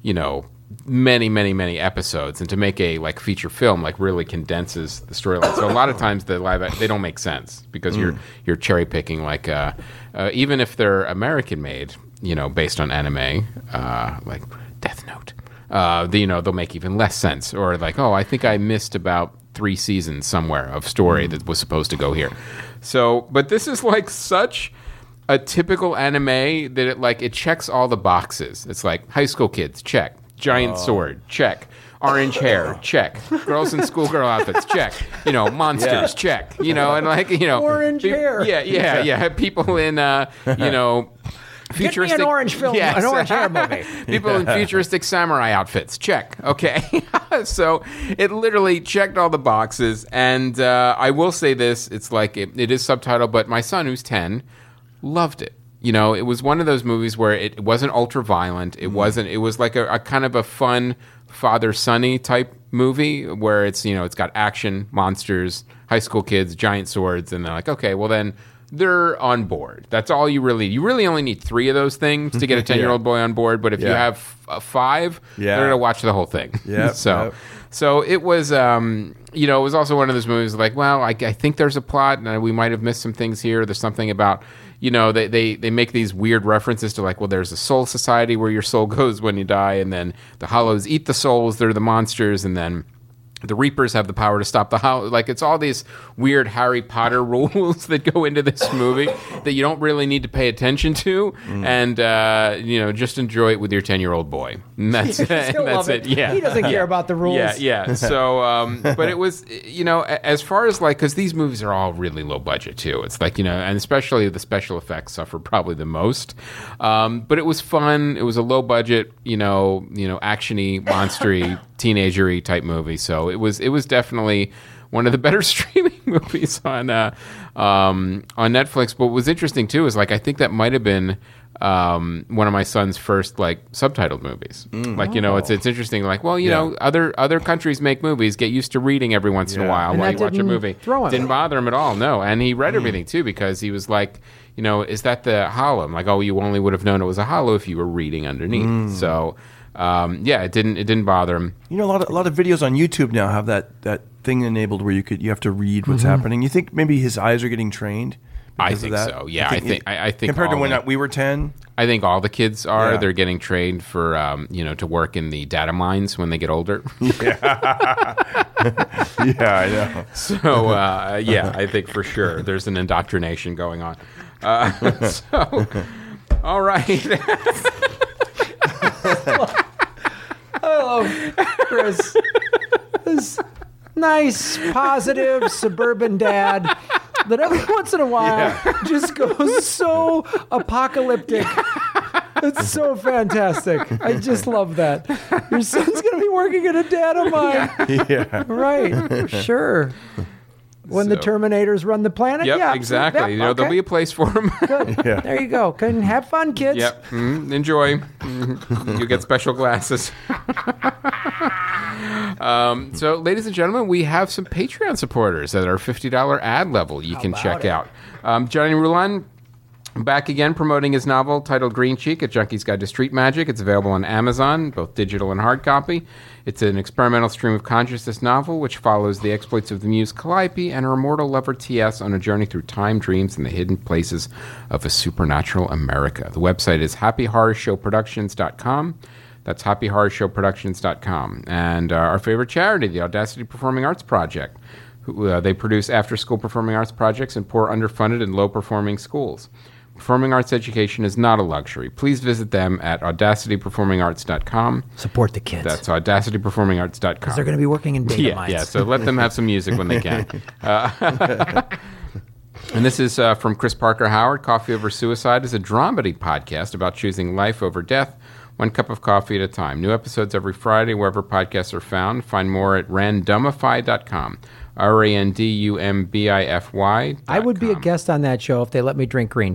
many episodes, and to make a like feature film like really condenses the storyline. So a lot of times they don't make sense because you're cherry picking like even if they're American made, based on anime, like Death Note, they'll make even less sense, or like, oh, I think I missed about 3 seasons somewhere of story that was supposed to go here. So, but this is like such a typical anime that it checks all the boxes. It's like high school kids, check. Giant sword, check. Orange hair, check. Girls in schoolgirl outfits, check. Monsters, check. And Orange hair. Yeah. People in, futuristic. Get me an orange film, yes. an orange hair movie. People in futuristic samurai outfits, check. Okay. So it literally checked all the boxes. And I will say this, it's like it is subtitled, but my son, who's 10, loved it. It was one of those movies where it wasn't ultra violent. It was like a kind of a fun father-sonny type movie where it's got action, monsters, high school kids, giant swords, and they're like, okay, well then they're on board. That's all you really only need 3 of those things to get a 10-year-old boy on board. But if you have 5, they're going to watch the whole thing. Yeah. So it was, it was also one of those movies like, well, I think there's a plot and we might have missed some things here. There's something about, they make these weird references to like, well, there's a soul society where your soul goes when you die, and then the Hollows eat the souls. They're the monsters, and then the Reapers have the power to stop the Hollow. Like, it's all these weird Harry Potter rules that go into this movie that you don't really need to pay attention to, and just enjoy it with your 10-year-old boy. And that's it. Yeah, he doesn't care about the rules. Yeah. So, but it was, as far as like, because these movies are all really low budget too. It's like, and especially the special effects suffer probably the most. But it was fun. It was a low budget, actiony, monstery, teenagery type movie. So it was definitely one of the better streaming movies on Netflix. But what was interesting too is like, I think that might have been one of my son's first like subtitled movies. It's interesting. Like, well, other countries make movies. Get used to reading every once in a while while you watch a movie. Didn't bother him at all. No, and he read everything too because he was like, is that the Hollow? I'm like, oh, you only would have known it was a Hollow if you were reading underneath. So. It didn't bother him. A lot of videos on YouTube now have that thing enabled where you have to read what's happening. You think maybe his eyes are getting trained? I think so. Yeah, I think compared to when we were 10. I think all the kids are. Yeah. They're getting trained for to work in the data mines when they get older. Yeah, I know. So I think for sure there's an indoctrination going on. All right. Hello, Chris. This nice, positive suburban dad that every once in a while just goes so apocalyptic. It's so fantastic. I just love that. Your son's going to be working at a data mine. Yeah. Right. Sure. When the Terminators run the planet? Yep, yeah, exactly. Yep, there'll be a place for them. Good. Yeah. There you go. Have fun, kids. Yep. Enjoy. You get special glasses. So, ladies and gentlemen, we have some Patreon supporters at our $50 ad level you can check out. Johnny Rulon, back again promoting his novel titled Green Cheek, A Junkie's Guide to Street Magic. It's available on Amazon, both digital and hard copy. It's an experimental stream of consciousness novel which follows the exploits of the muse Calliope and her immortal lover T.S. on a journey through time, dreams, and the hidden places of a supernatural America. The website is happyhorrorshowproductions.com. That's happyhorrorshowproductions.com. And our favorite charity, the Audacity Performing Arts Project. They produce after-school performing arts projects in poor, underfunded, and low-performing schools. Performing arts education is not a luxury. Please visit them at audacityperformingarts.com. Support the kids. That's audacityperformingarts.com. Because they're going to be working in data mines. Yeah, so let them have some music when they can. And this is from Chris Parker Howard. Coffee Over Suicide is a dramedy podcast about choosing life over death, one cup of coffee at a time. New episodes every Friday wherever podcasts are found. Find more at randumify.com. RANDUMBIFY. I would be a guest on that show if they let me drink green tea.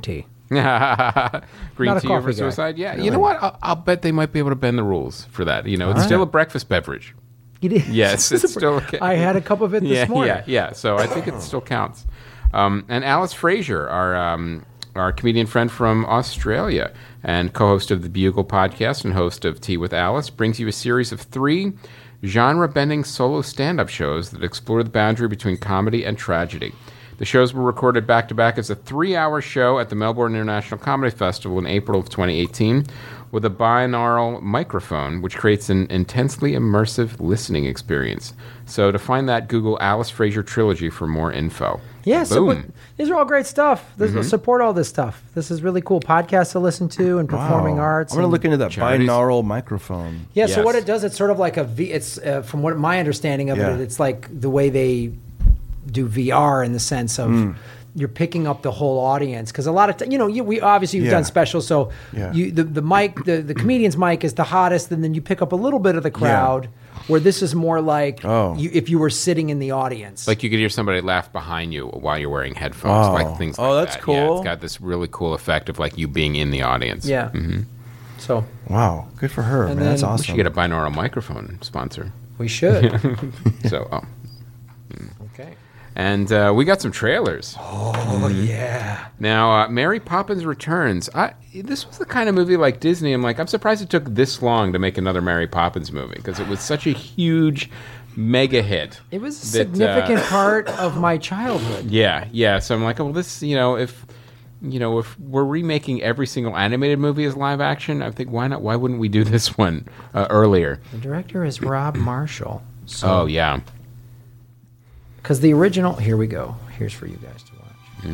Green Not a tea coffee over guy. suicide? Yeah. You know what? I'll bet they might be able to bend the rules for that. You know, it's right. still a breakfast beverage. It is. Yes, it's still okay. I had a cup of it this morning. Yeah. So I think it still counts. And Alice Fraser, our comedian friend from Australia and co-host of the Bugle podcast and host of Tea with Alice, brings you a series of 3 genre-bending solo stand-up shows that explore the boundary between comedy and tragedy. The shows were recorded back-to-back as a 3-hour show at the Melbourne International Comedy Festival in April of 2018 with a binaural microphone, which creates an intensely immersive listening experience. So to find that, Google Alice Fraser Trilogy for more info. Yeah, so Boom. these are all great stuff. Support all this stuff. This is really cool podcasts to listen to and performing arts. I'm going to and- look into that charities. binaural microphone. Yeah, so Yes. what it does, it's sort of like a V. It's from what my understanding of Yeah. it, it's like the way they do VR in the sense of you're picking up the whole audience because a lot of we obviously you've Yeah. done specials, so Yeah. the mic the comedian's mic is the hottest, and then you pick up a little bit of the crowd. Where this is more like if you were sitting in the audience, Like you could hear somebody laugh behind you while you're wearing headphones, Oh. like things like Oh, that. that's Yeah, cool. it's got this really cool effect of like you being in the audience. yeah. So Wow, good for her, And man. That's then- We awesome. should get a binaural microphone sponsor. we should. So, Okay. and we got some trailers. Oh yeah. Now, Mary Poppins Returns. This was the kind of movie like Disney. I'm surprised it took this long to make another Mary Poppins movie because it was such a huge mega hit. It was a that, significant part of my childhood. Yeah. So I'm like, well, this, if we're remaking every single animated movie as live action, I think why not? Why wouldn't we do this one earlier? The director is Rob Marshall. So, Oh yeah. because the original. Here we go. Here's for you guys to watch.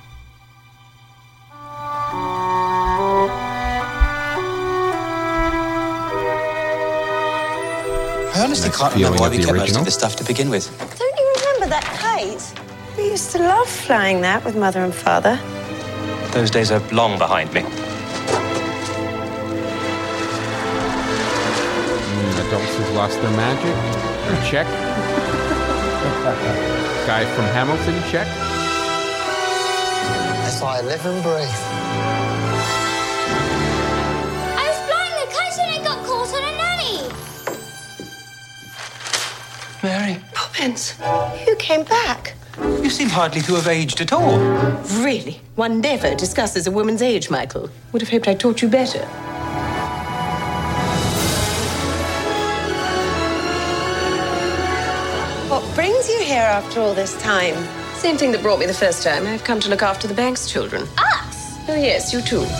I honestly Nice can't feeling remember why of we the kept most original. of this stuff to begin with. Don't you remember that kite? We used to love flying that with Mother and Father. Those days are long behind me. Adults who've lost their magic. Check. Guy from Hamilton. Check. That's why I live and breathe. I was flying the kite and it got caught on a nanny. Mary, Poppins, you came back. you seem hardly to have aged at all. Really? One never discusses a woman's age, Michael. Would have hoped I taught you better. What brings you here after all this time? Same thing that brought me the first time. I've come to look after the bank's children. Us? Oh, yes, you too.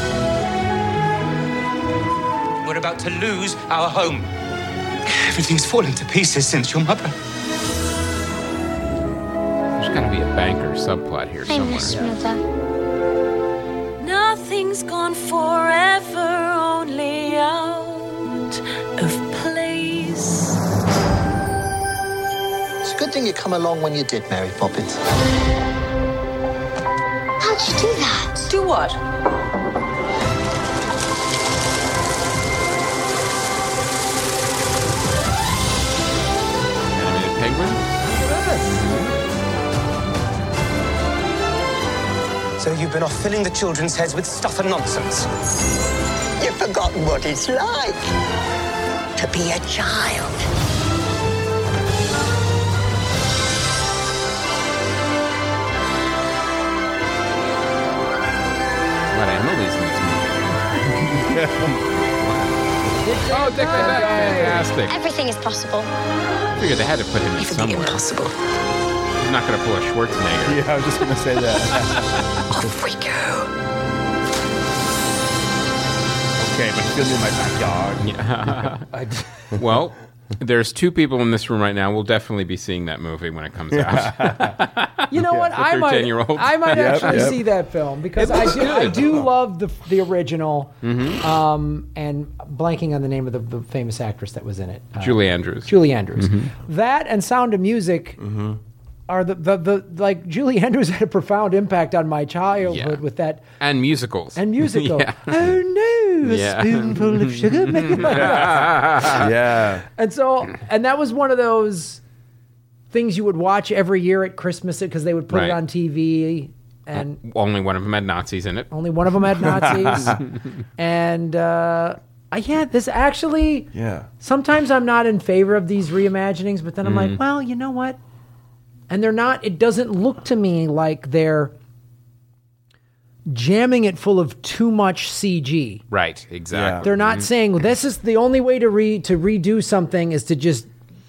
We're about to lose our home. Everything's fallen to pieces since your mother. There's got to be a banker subplot here I miss somewhere. Mother. Nothing's gone forever, only out of place. It's a good thing you come along when you did, Mary Poppins. How'd you do that? Do what? Animated penguin. So you've been off filling the children's heads with stuff and nonsense. You've forgotten what it's like to be a child. What Emily's in this movie? Oh, Dick Van Dyke. Fantastic. Everything is possible. I figured they had to put him in Even the somewhere. impossible. He's not going to pull a Schwarzenegger. Yeah, I was just going to say that. Off we go. Okay, but it's in my backyard. Well, there's 2 people in this room right now. We'll definitely be seeing that movie when it comes out. You know what? I might 13-year-olds. actually yep. see that film because It looks I good. do love the original. And blanking on the name of the famous actress that was in it. Julie Andrews. Julie Andrews. That and Sound of Music are the like Julie Andrews had a profound impact on my childhood Yeah. with that And musicals. and musical. Yeah. Oh no, a Yeah. spoonful of sugar. Yeah. And that was one of those things you would watch every year at Christmas because they would put Right. it on TV. and only one of them had Nazis in it. only one of them had Nazis. And this actually. Yeah. Sometimes I'm not in favor of these reimaginings, but then I'm like, well, you know what? And they're not. It doesn't look to me like they're jamming it full of too much CG. Right, exactly. They're not saying, well, this is the only way to redo something is to just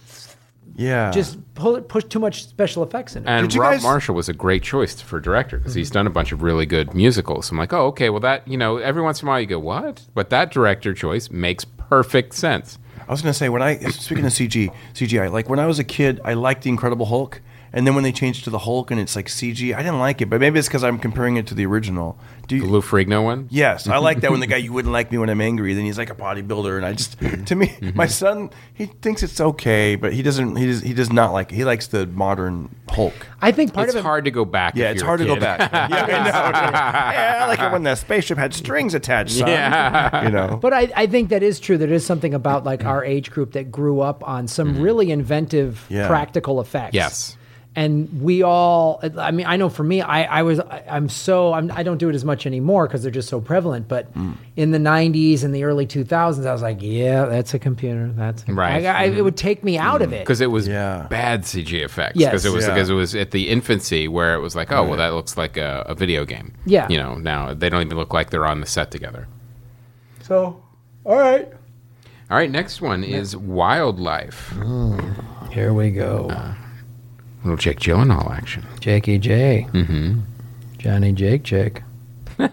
push too much special effects in it. And Rob Marshall was a great choice for director because he's done a bunch of really good musicals. I'm like, oh, okay, well, that, every once in a while you go, what? But that director choice makes perfect sense. I was going to say, speaking of CGI, like when I was a kid, I liked The Incredible Hulk. And then when they changed to the Hulk and it's like CG, I didn't like it. But maybe it's because I'm comparing it to the original. The Lou Ferrigno one? Yes. I like that when the guy, you wouldn't like me when I'm angry. Then he's like a bodybuilder. And I just, to me, my son, he thinks it's okay, but he does not like it. He likes the modern Hulk. I think part of it. It's hard to go back. Yeah, it's hard to go back. Yeah, I know. Yeah, I like it when the spaceship had strings attached, son. Yeah. But I think that is true. There is something about like our age group that grew up on some really inventive practical effects. Yes. And we all, I mean, I know for me, I don't do it as much anymore because they're just so prevalent. But in the 90s and the early 2000s, I was like, yeah, that's a computer. Right. It would take me out of it. Because it was bad CG effects. Yes. Because it was at the infancy where it was like, oh, well, that looks like a video game. Yeah. Now they don't even look like they're on the set together. So, all right. All right, next one is Wildlife. Here we go. Little Jake Gyllenhaal action. Jakey J. Mm-hmm. Johnny Jake Chick. Oh,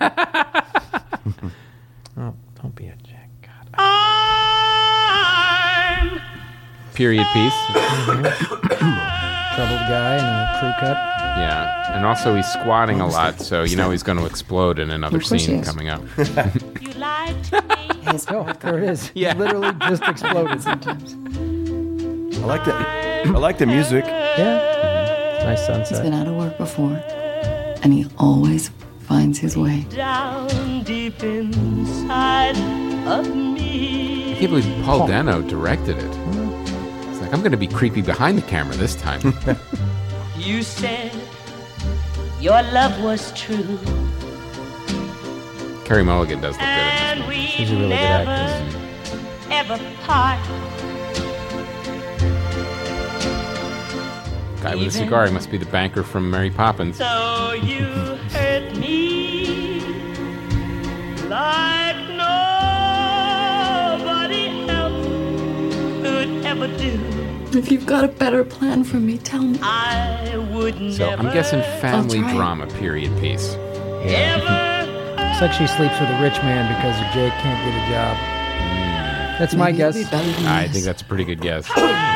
don't be a Jack. God. Period piece. Troubled guy in a crew cut. Yeah, and also he's squatting a lot, so he's going to explode in another scene coming up. You lied to me. Oh, there it is. Yeah. He literally just exploded. I like that. I like the music. Yeah. Nice sunset. He's been out of work before, and he always finds his way. Down deep inside of me. I can't believe Paul Dano directed it. It's like, I'm going to be creepy behind the camera this time. You said your love was true. Carey Mulligan does look good in this movie. She's a really good actress. Ever part. Guy with a cigar, he must be the banker from Mary Poppins. So you hurt me like nobody else could ever do. If you've got a better plan for me, tell me. I would So never. I'm guessing family I'll try. drama period piece. Looks like she sleeps with a rich man because Jake can't get a job. That's my Maybe guess. it'll be better than I this. think that's a pretty good guess.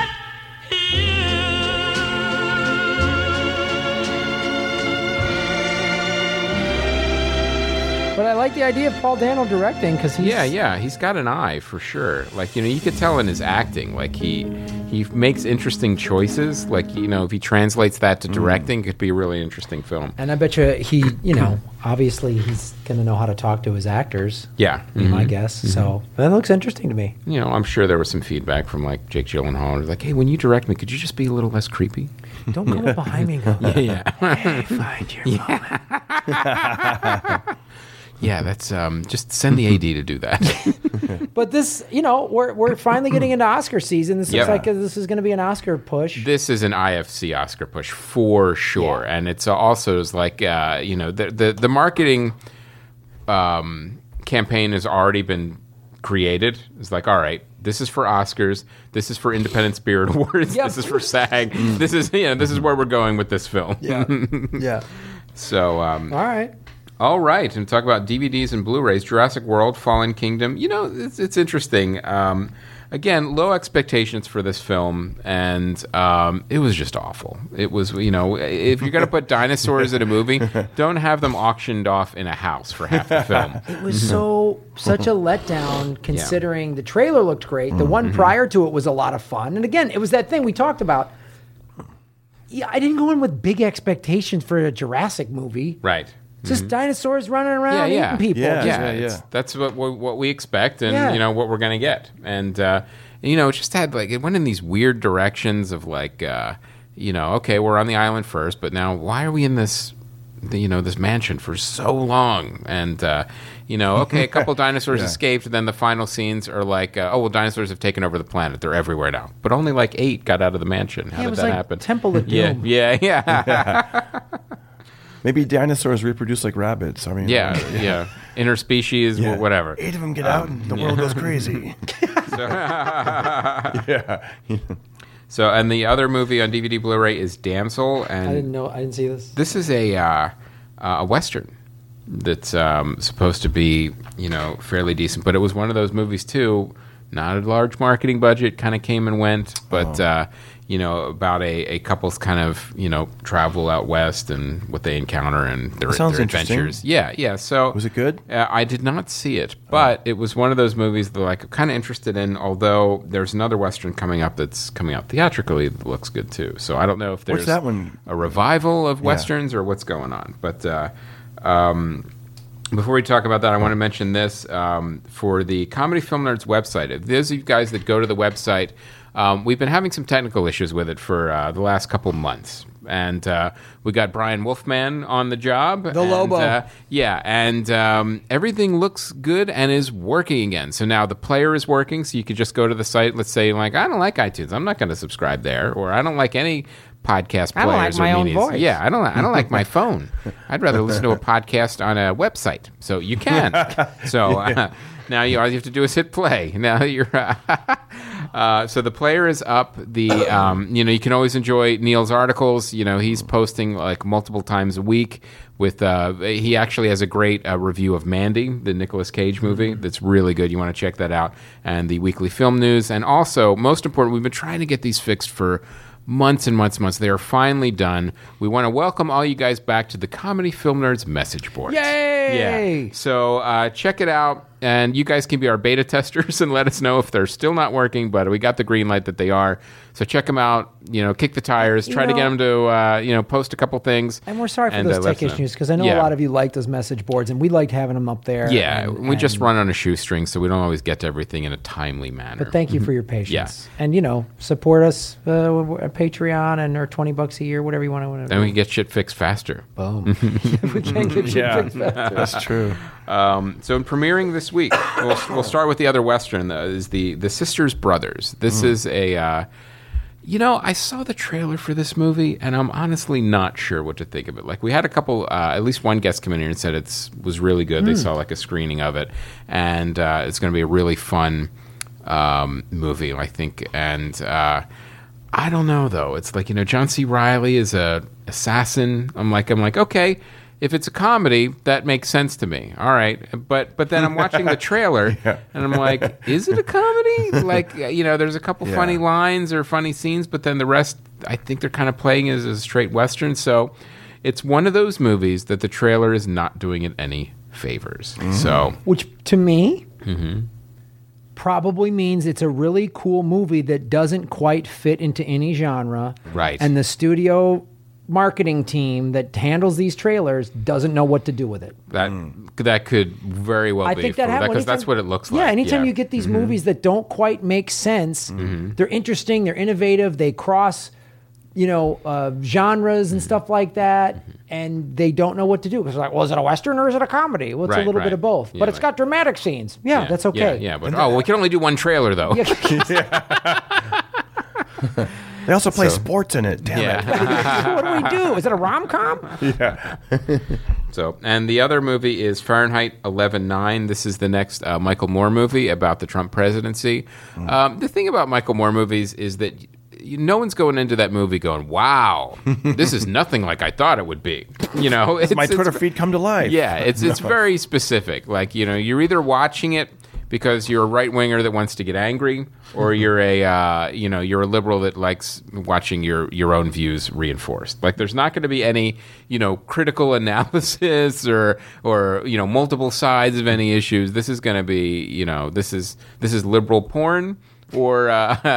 But I like the idea of Paul Dano directing because he's... Yeah, he's got an eye for sure. Like, you could tell in his acting, like he makes interesting choices. Like, if he translates that to directing, it could be a really interesting film. And I bet you he, obviously he's going to know how to talk to his actors. Yeah. Be my guess. So that looks interesting to me. I'm sure there was some feedback from like Jake Gyllenhaal. It was like, hey, when you direct me, could you just be a little less creepy? Don't go behind me and go, Yeah. hey, find your moment. Yeah, that's just send the AD to do that. But this, we're finally getting into Oscar season. This Yep. looks like this is going to be an Oscar push. This is an IFC Oscar push for sure, and it's also is like the marketing campaign has already been created. It's like, all right, this is for Oscars, this is for Independent Spirit Awards, Yep. this is for SAG, this is where we're going with this film. Yeah. So, All right. and talk about DVDs and Blu-rays. Jurassic World: Fallen Kingdom. It's interesting. Again, low expectations for this film, and it was just awful. It was, if you're going to put dinosaurs in a movie, don't have them auctioned off in a house for half the film. It was such a letdown considering the trailer looked great. The one prior to it was a lot of fun. And again, it was that thing we talked about. Yeah, I didn't go in with big expectations for a Jurassic movie. Right. Just dinosaurs running around eating people. Yeah. That's what we expect, and what we're gonna get. And it just had it went in these weird directions of okay, we're on the island first, but now why are we in this this mansion for so long, and okay, a couple dinosaurs escaped. Then the final scenes are like, dinosaurs have taken over the planet. They're everywhere now, but only like 8 got out of the mansion. How did that happen? Temple of Doom. Yeah. Maybe dinosaurs reproduce like rabbits. I mean, interspecies, whatever. 8 of them get out, and the world goes crazy. So, and the other movie on DVD Blu-ray is Damsel, and I didn't see this. This is a Western that's supposed to be, fairly decent, but it was one of those movies too. Not a large marketing budget, kind of came and went, but about a couple's kind of travel out west and what they encounter and their adventures. Yeah. So was it good? I did not see it, but it was one of those movies that I'm kind of interested in. Although there's another Western coming up that's coming out theatrically that looks good too. So I don't know if there's What's that one? A revival of Westerns or what's going on, but. Before we talk about that, I want to mention this for the Comedy Film Nerds website. If those of you guys that go to the website, we've been having some technical issues with it for the last couple months. And we got Brian Wolfman on the job. The Lobo. And everything looks good and is working again. So now the player is working, so you could just go to the site. Let's say, I don't like iTunes. I'm not going to subscribe there. Or I don't like any podcast players. I don't like my own voice. Yeah, I don't like my phone. I'd rather listen to a podcast on a website. So you can. So now all you have to do is hit play. Now you're so the player is up. The you can always enjoy Neil's articles. He's posting like multiple times a week. With he actually has a great review of Mandy, the Nicolas Cage movie. That's really good. You want to check that out. And the weekly film news. And also, most important, we've been trying to get these fixed for months and months and months. They are finally done. We want to welcome all you guys back to the Comedy Film Nerds message board. Yay! Yeah. So check it out, and you guys can be our beta testers and let us know if they're still not working, but we got the green light that they are. So check them out, kick the tires, try to get them to, post a couple things. And we're sorry for those tech issues, because I know a lot of you like those message boards, and we liked having them up there. Yeah, we just run on a shoestring, so we don't always get to everything in a timely manner. But thank you for your patience. And, support us at Patreon and or $20 a year, whatever you want to. And we can get shit fixed faster. Boom. We can get shit fixed faster. That's true. So in premiering this week, we'll start with the other Western, is the Sisters Brothers. This is a... I saw the trailer for this movie, and I'm honestly not sure what to think of it. Like, we had a couple, at least one guest come in here and said it was really good. They saw, like, a screening of it, and it's going to be a really fun movie, I think. And I don't know, though. It's like, John C. Reilly is a assassin. I'm like, okay, if it's a comedy, that makes sense to me. All right. But then I'm watching the trailer, and I'm like, is it a comedy? Like, there's a couple funny lines or funny scenes, but then the rest, I think they're kind of playing as a straight Western. So it's one of those movies that the trailer is not doing it any favors. So, which, to me, probably means it's a really cool movie that doesn't quite fit into any genre. Right. And the studio marketing team that handles these trailers doesn't know what to do with it. That could very well be. I think that because that's what it looks like. Yeah, anytime you get these movies that don't quite make sense, they're interesting, they're innovative, they cross, genres and stuff like that, and they don't know what to do. Because like, well, is it a Western or is it a comedy? Well, it's a little bit of both. But it's got dramatic scenes. Yeah, that's okay. Yeah, but we can only do one trailer, though. They also play sports in it. Damn it. What do we do? Is it a rom-com? Yeah. So, and the other movie is Fahrenheit 11/9. This is the next Michael Moore movie about the Trump presidency. The thing about Michael Moore movies is that no one's going into that movie going, wow, this is nothing like I thought it would be. It's my Twitter feed come to life. Yeah, it's very specific. Like, you're either watching it because you're a right-winger that wants to get angry, or you're a you're a liberal that likes watching your own views reinforced. Like, there's not going to be any critical analysis or multiple sides of any issues. This is going to be this is liberal porn. Or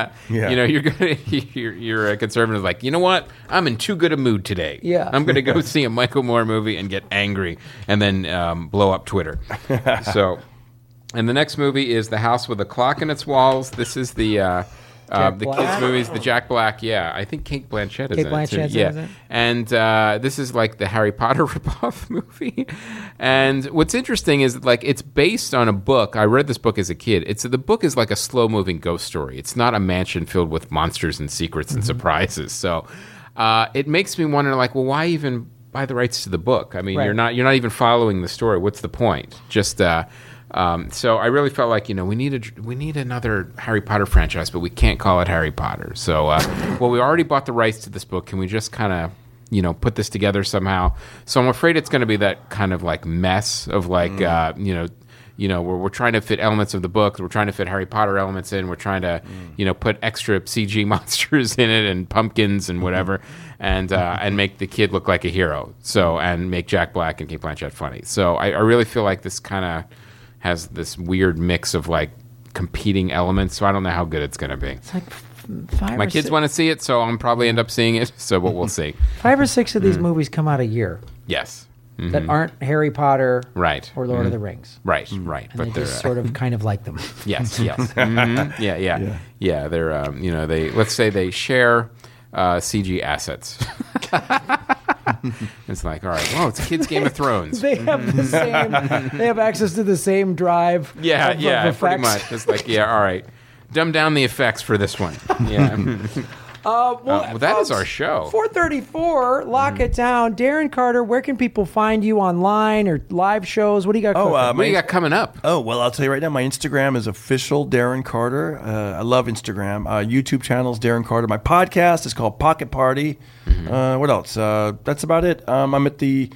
you're a conservative, like, you know what? I'm in too good a mood today. Yeah, I'm going to go see a Michael Moore movie and get angry, and then blow up Twitter. So. And the next movie is The House with a Clock in Its Walls. This is the Jack the Black? kids' movies, the Jack Black. Yeah, I think Kate Blanchett is Kate in Blanchett's it too. in Yeah, it? and this is like the Harry Potter ripoff movie. And what's interesting is like it's based on a book. I read this book as a kid. The book is like a slow moving ghost story. It's not a mansion filled with monsters and secrets and surprises. So it makes me wonder, like, well, why even buy the rights to the book? I mean, Right. you're not even following the story. What's the point? Just so I really felt like, we need another Harry Potter franchise, but we can't call it Harry Potter. So well, we already bought the rights to this book. Can we just kind of put this together somehow? So I'm afraid it's going to be that kind of like mess of like we're trying to fit elements of the book. We're trying to fit Harry Potter elements in. We're trying to, put extra CG monsters in it and pumpkins and whatever, and make the kid look like a hero. So and make Jack Black and Kate Blanchett funny. So I really feel like this kind of has this weird mix of like competing elements. So I don't know how good it's going to be. It's like five My or kids six, want to see it, so I'll probably end up seeing it. So we'll see. 5 or 6 of these movies come out a year Yes. that aren't Harry Potter Right. or Lord of the Rings. Right. And But they they're just sort of kind of like them. Yes. Mhm. Yeah. They're they let's say they share CG assets. It's like, all right, well, it's kids' Game of Thrones. They have the same. They have access to the same drive. of Pretty effects. much. It's like, all right, dumb down the effects for this one. Yeah. Well, that is our show. 434. Lock it down. Darren Carter. Where can people find you online or live shows? What do you got? cooking? What do you got coming up? Oh, well, I'll tell you right now, my Instagram is official Darren Carter. I love Instagram. YouTube channel is Darren Carter. My podcast is called Pocket Party. What else? That's about it. I'm at the,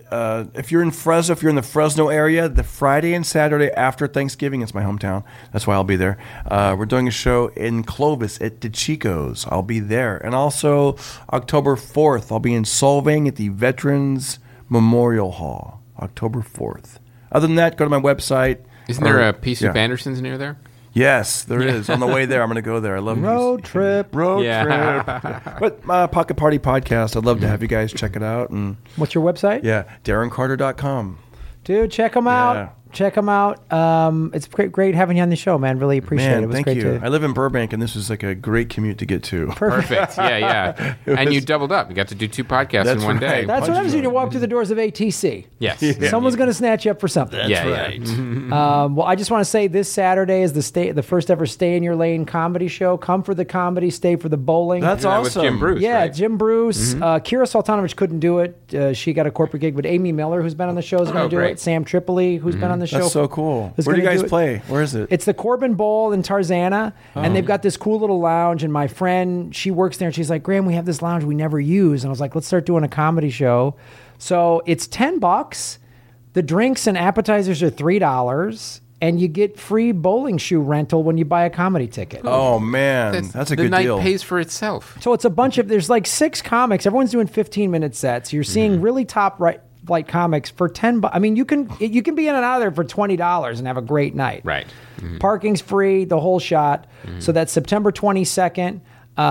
if you're in Fresno, if you're in the Fresno area, the Friday and Saturday after Thanksgiving, it's my hometown. That's why I'll be there. We're doing a show in Clovis at DeChico's. I'll be there. And also October 4th, I'll be in Solvang at the Veterans Memorial Hall, October 4th. Other than that, go to my website. Isn't there a piece of Andersons near there? Yes, there is. On the way there, I'm going to go there. I love road trip. Road trip. But Pocket Party Podcast, I'd love to have you guys check it out. And What's your website? yeah, DarrenCarter.com. Dude, check them out. Yeah. Check them out. It's great having you on the show, man. Really appreciate Man, it. It was thank great you. to. I live in Burbank, and this was like a great commute to get to. Perfect. Yeah. And you doubled up. You got to do 2 podcasts That's in one day. right. That's what happens when you walk through the doors of ATC. Yes. Someone's going to snatch you up for something. right. Well, I just want to say this Saturday is the first ever Stay in Your Lane comedy show. Come for the comedy, stay for the bowling. That's That was awesome. Jim Bruce. Yeah, right? Jim Bruce. Kira Sultanovich couldn't do it. She got a corporate gig, but Amy Miller, who's been on the show, is going to do great. it. Sam Tripoli, who's been on the show. That's so cool. is Where do you gonna guys do it. play? Where is it? It's the Corbin Bowl in Tarzana, and they've got this cool little lounge. And my friend, she works there, and she's like, "Graham, we have this lounge we never use." And I was like, "Let's start doing a comedy show." So it's $10. The drinks and appetizers are $3, and you get free bowling shoe rental when you buy a comedy ticket. Oh, man. That's a the good night deal. pays for itself. So it's a bunch of, there's like 6 comics. Everyone's doing 15-minute sets. You're seeing really top flight comics for $10. I mean, you can be in and out of there for $20 and have a great night. Right. Parking's free, the whole shot. So that's September 22nd.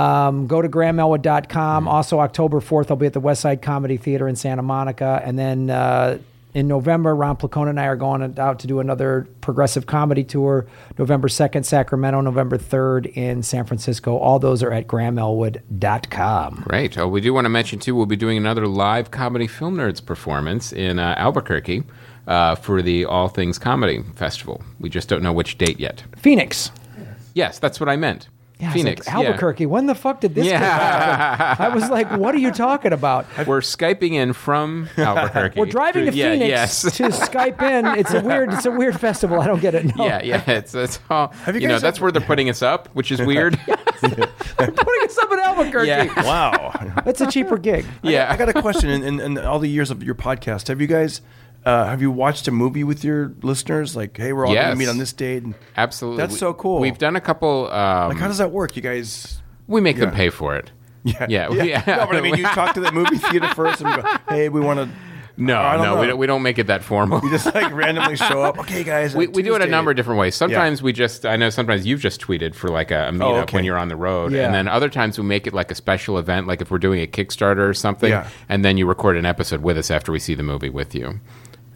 Go to GrahamElwood.com. Also, October 4th, I'll be at the West Side Comedy Theater in Santa Monica. And then in November, Ron Placone and I are going out to do another progressive comedy tour. November 2nd, Sacramento. November 3rd in San Francisco. All those are at GrahamElwood.com. Great. Oh, we do want to mention, too, we'll be doing another live Comedy Film Nerds performance in Albuquerque for the All Things Comedy Festival. We just don't know which date yet. Phoenix. Yes, that's what I meant. Yeah, Phoenix. I was like, Albuquerque. When the fuck did this happen? I was like, what are you talking about? We're Skyping in from Albuquerque. We're driving to Phoenix yes. to Skype in. It's a weird festival. I don't get it. No. Yeah. It's all, you guys that's where they're putting us up, which is weird. Putting us up in Albuquerque. Yeah. Wow. That's a cheaper gig. Yeah. I got a question. In all the years of your podcast, have you guys... have you watched a movie with your listeners? Like, hey, we're all going to meet on this date. And Absolutely. That's so cool. We've done a couple. like, how does that work? You guys... We make them pay for it. Yeah. No, but I mean, you talk to the movie theater first and go, hey, we want to... No, we don't make it that formal. You just like randomly show up. Okay, guys. We do it a number of different ways. Sometimes I know sometimes you've just tweeted for like a meetup when you're on the road. Yeah. And then other times we make it like a special event, like if we're doing a Kickstarter or something, Yeah. and then you record an episode with us after we see the movie with you.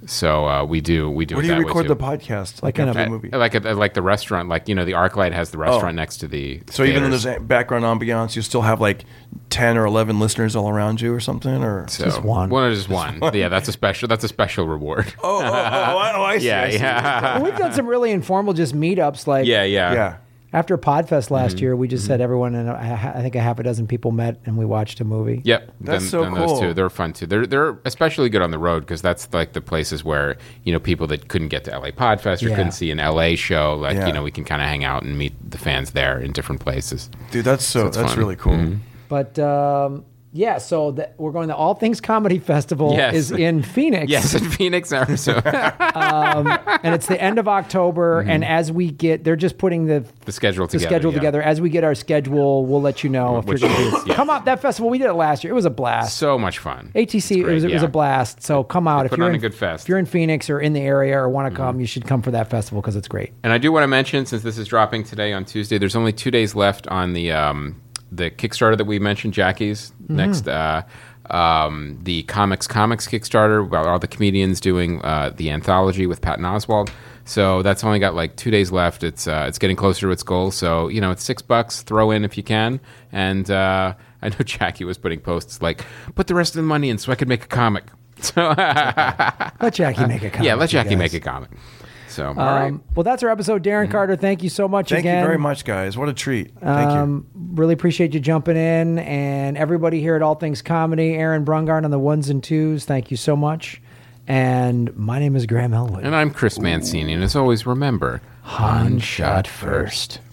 So we do Where it do you that way, record too. the podcast? Like in after a- the movie. Like the restaurant, like the ArcLight has the restaurant next to the. So even though theaters. there's background ambiance, you still have like 10 or 11 listeners all around you or something, or So, Just one. Just one. Yeah, that's a special reward. I see. Yeah, I see. yeah. Well, we've done some really informal just meetups. Like Yeah. after Podfest last year, we just said everyone and I think a half a dozen people met and we watched a movie. Yep, That's so Those cool. two, they're fun too. They're especially good on the road because that's like the places where people that couldn't get to LA Podfest or Yeah. couldn't see an LA show, like Yeah. we can kind of hang out and meet the fans there in different places. Dude, that's it's fun. really cool. But yeah, so we're going to All Things Comedy Festival Yes. is in Phoenix. Yes, in Phoenix, Arizona. And it's the end of October. And as we get, they're just putting the schedule together. schedule yeah. together. As we get our schedule, we'll let you know if Which you're going to is- yeah. come out. That festival, we did it last year. It was a blast. So much fun. ATC, It's it great, was yeah. a blast. So come out. put on a good fest. If you're in Phoenix or in the area or want to come, you should come for that festival because it's great. And I do want to mention, since this is dropping today on Tuesday, there's only 2 days left on the Kickstarter that we mentioned, Jackie's next. The Comics Kickstarter, about all the comedians doing the anthology with Patton Oswalt. So that's only got like 2 days left. It's getting closer to its goal. So it's $6. Throw in if you can. And I know Jackie was putting posts like, put the rest of the money in so I could make a comic. So Let Jackie make a comment. yeah, let you Jackie guys. make a comic. So all right. Well, that's our episode. Darren Carter, thank you so much Thank again. you very much, guys. What a treat. Thank you. Really appreciate you jumping in. And everybody here at All Things Comedy, Aaron Brungard on the ones and twos, thank you so much. And my name is Graham Elwood. And I'm Chris Mancini. And as always, remember, Han shot first.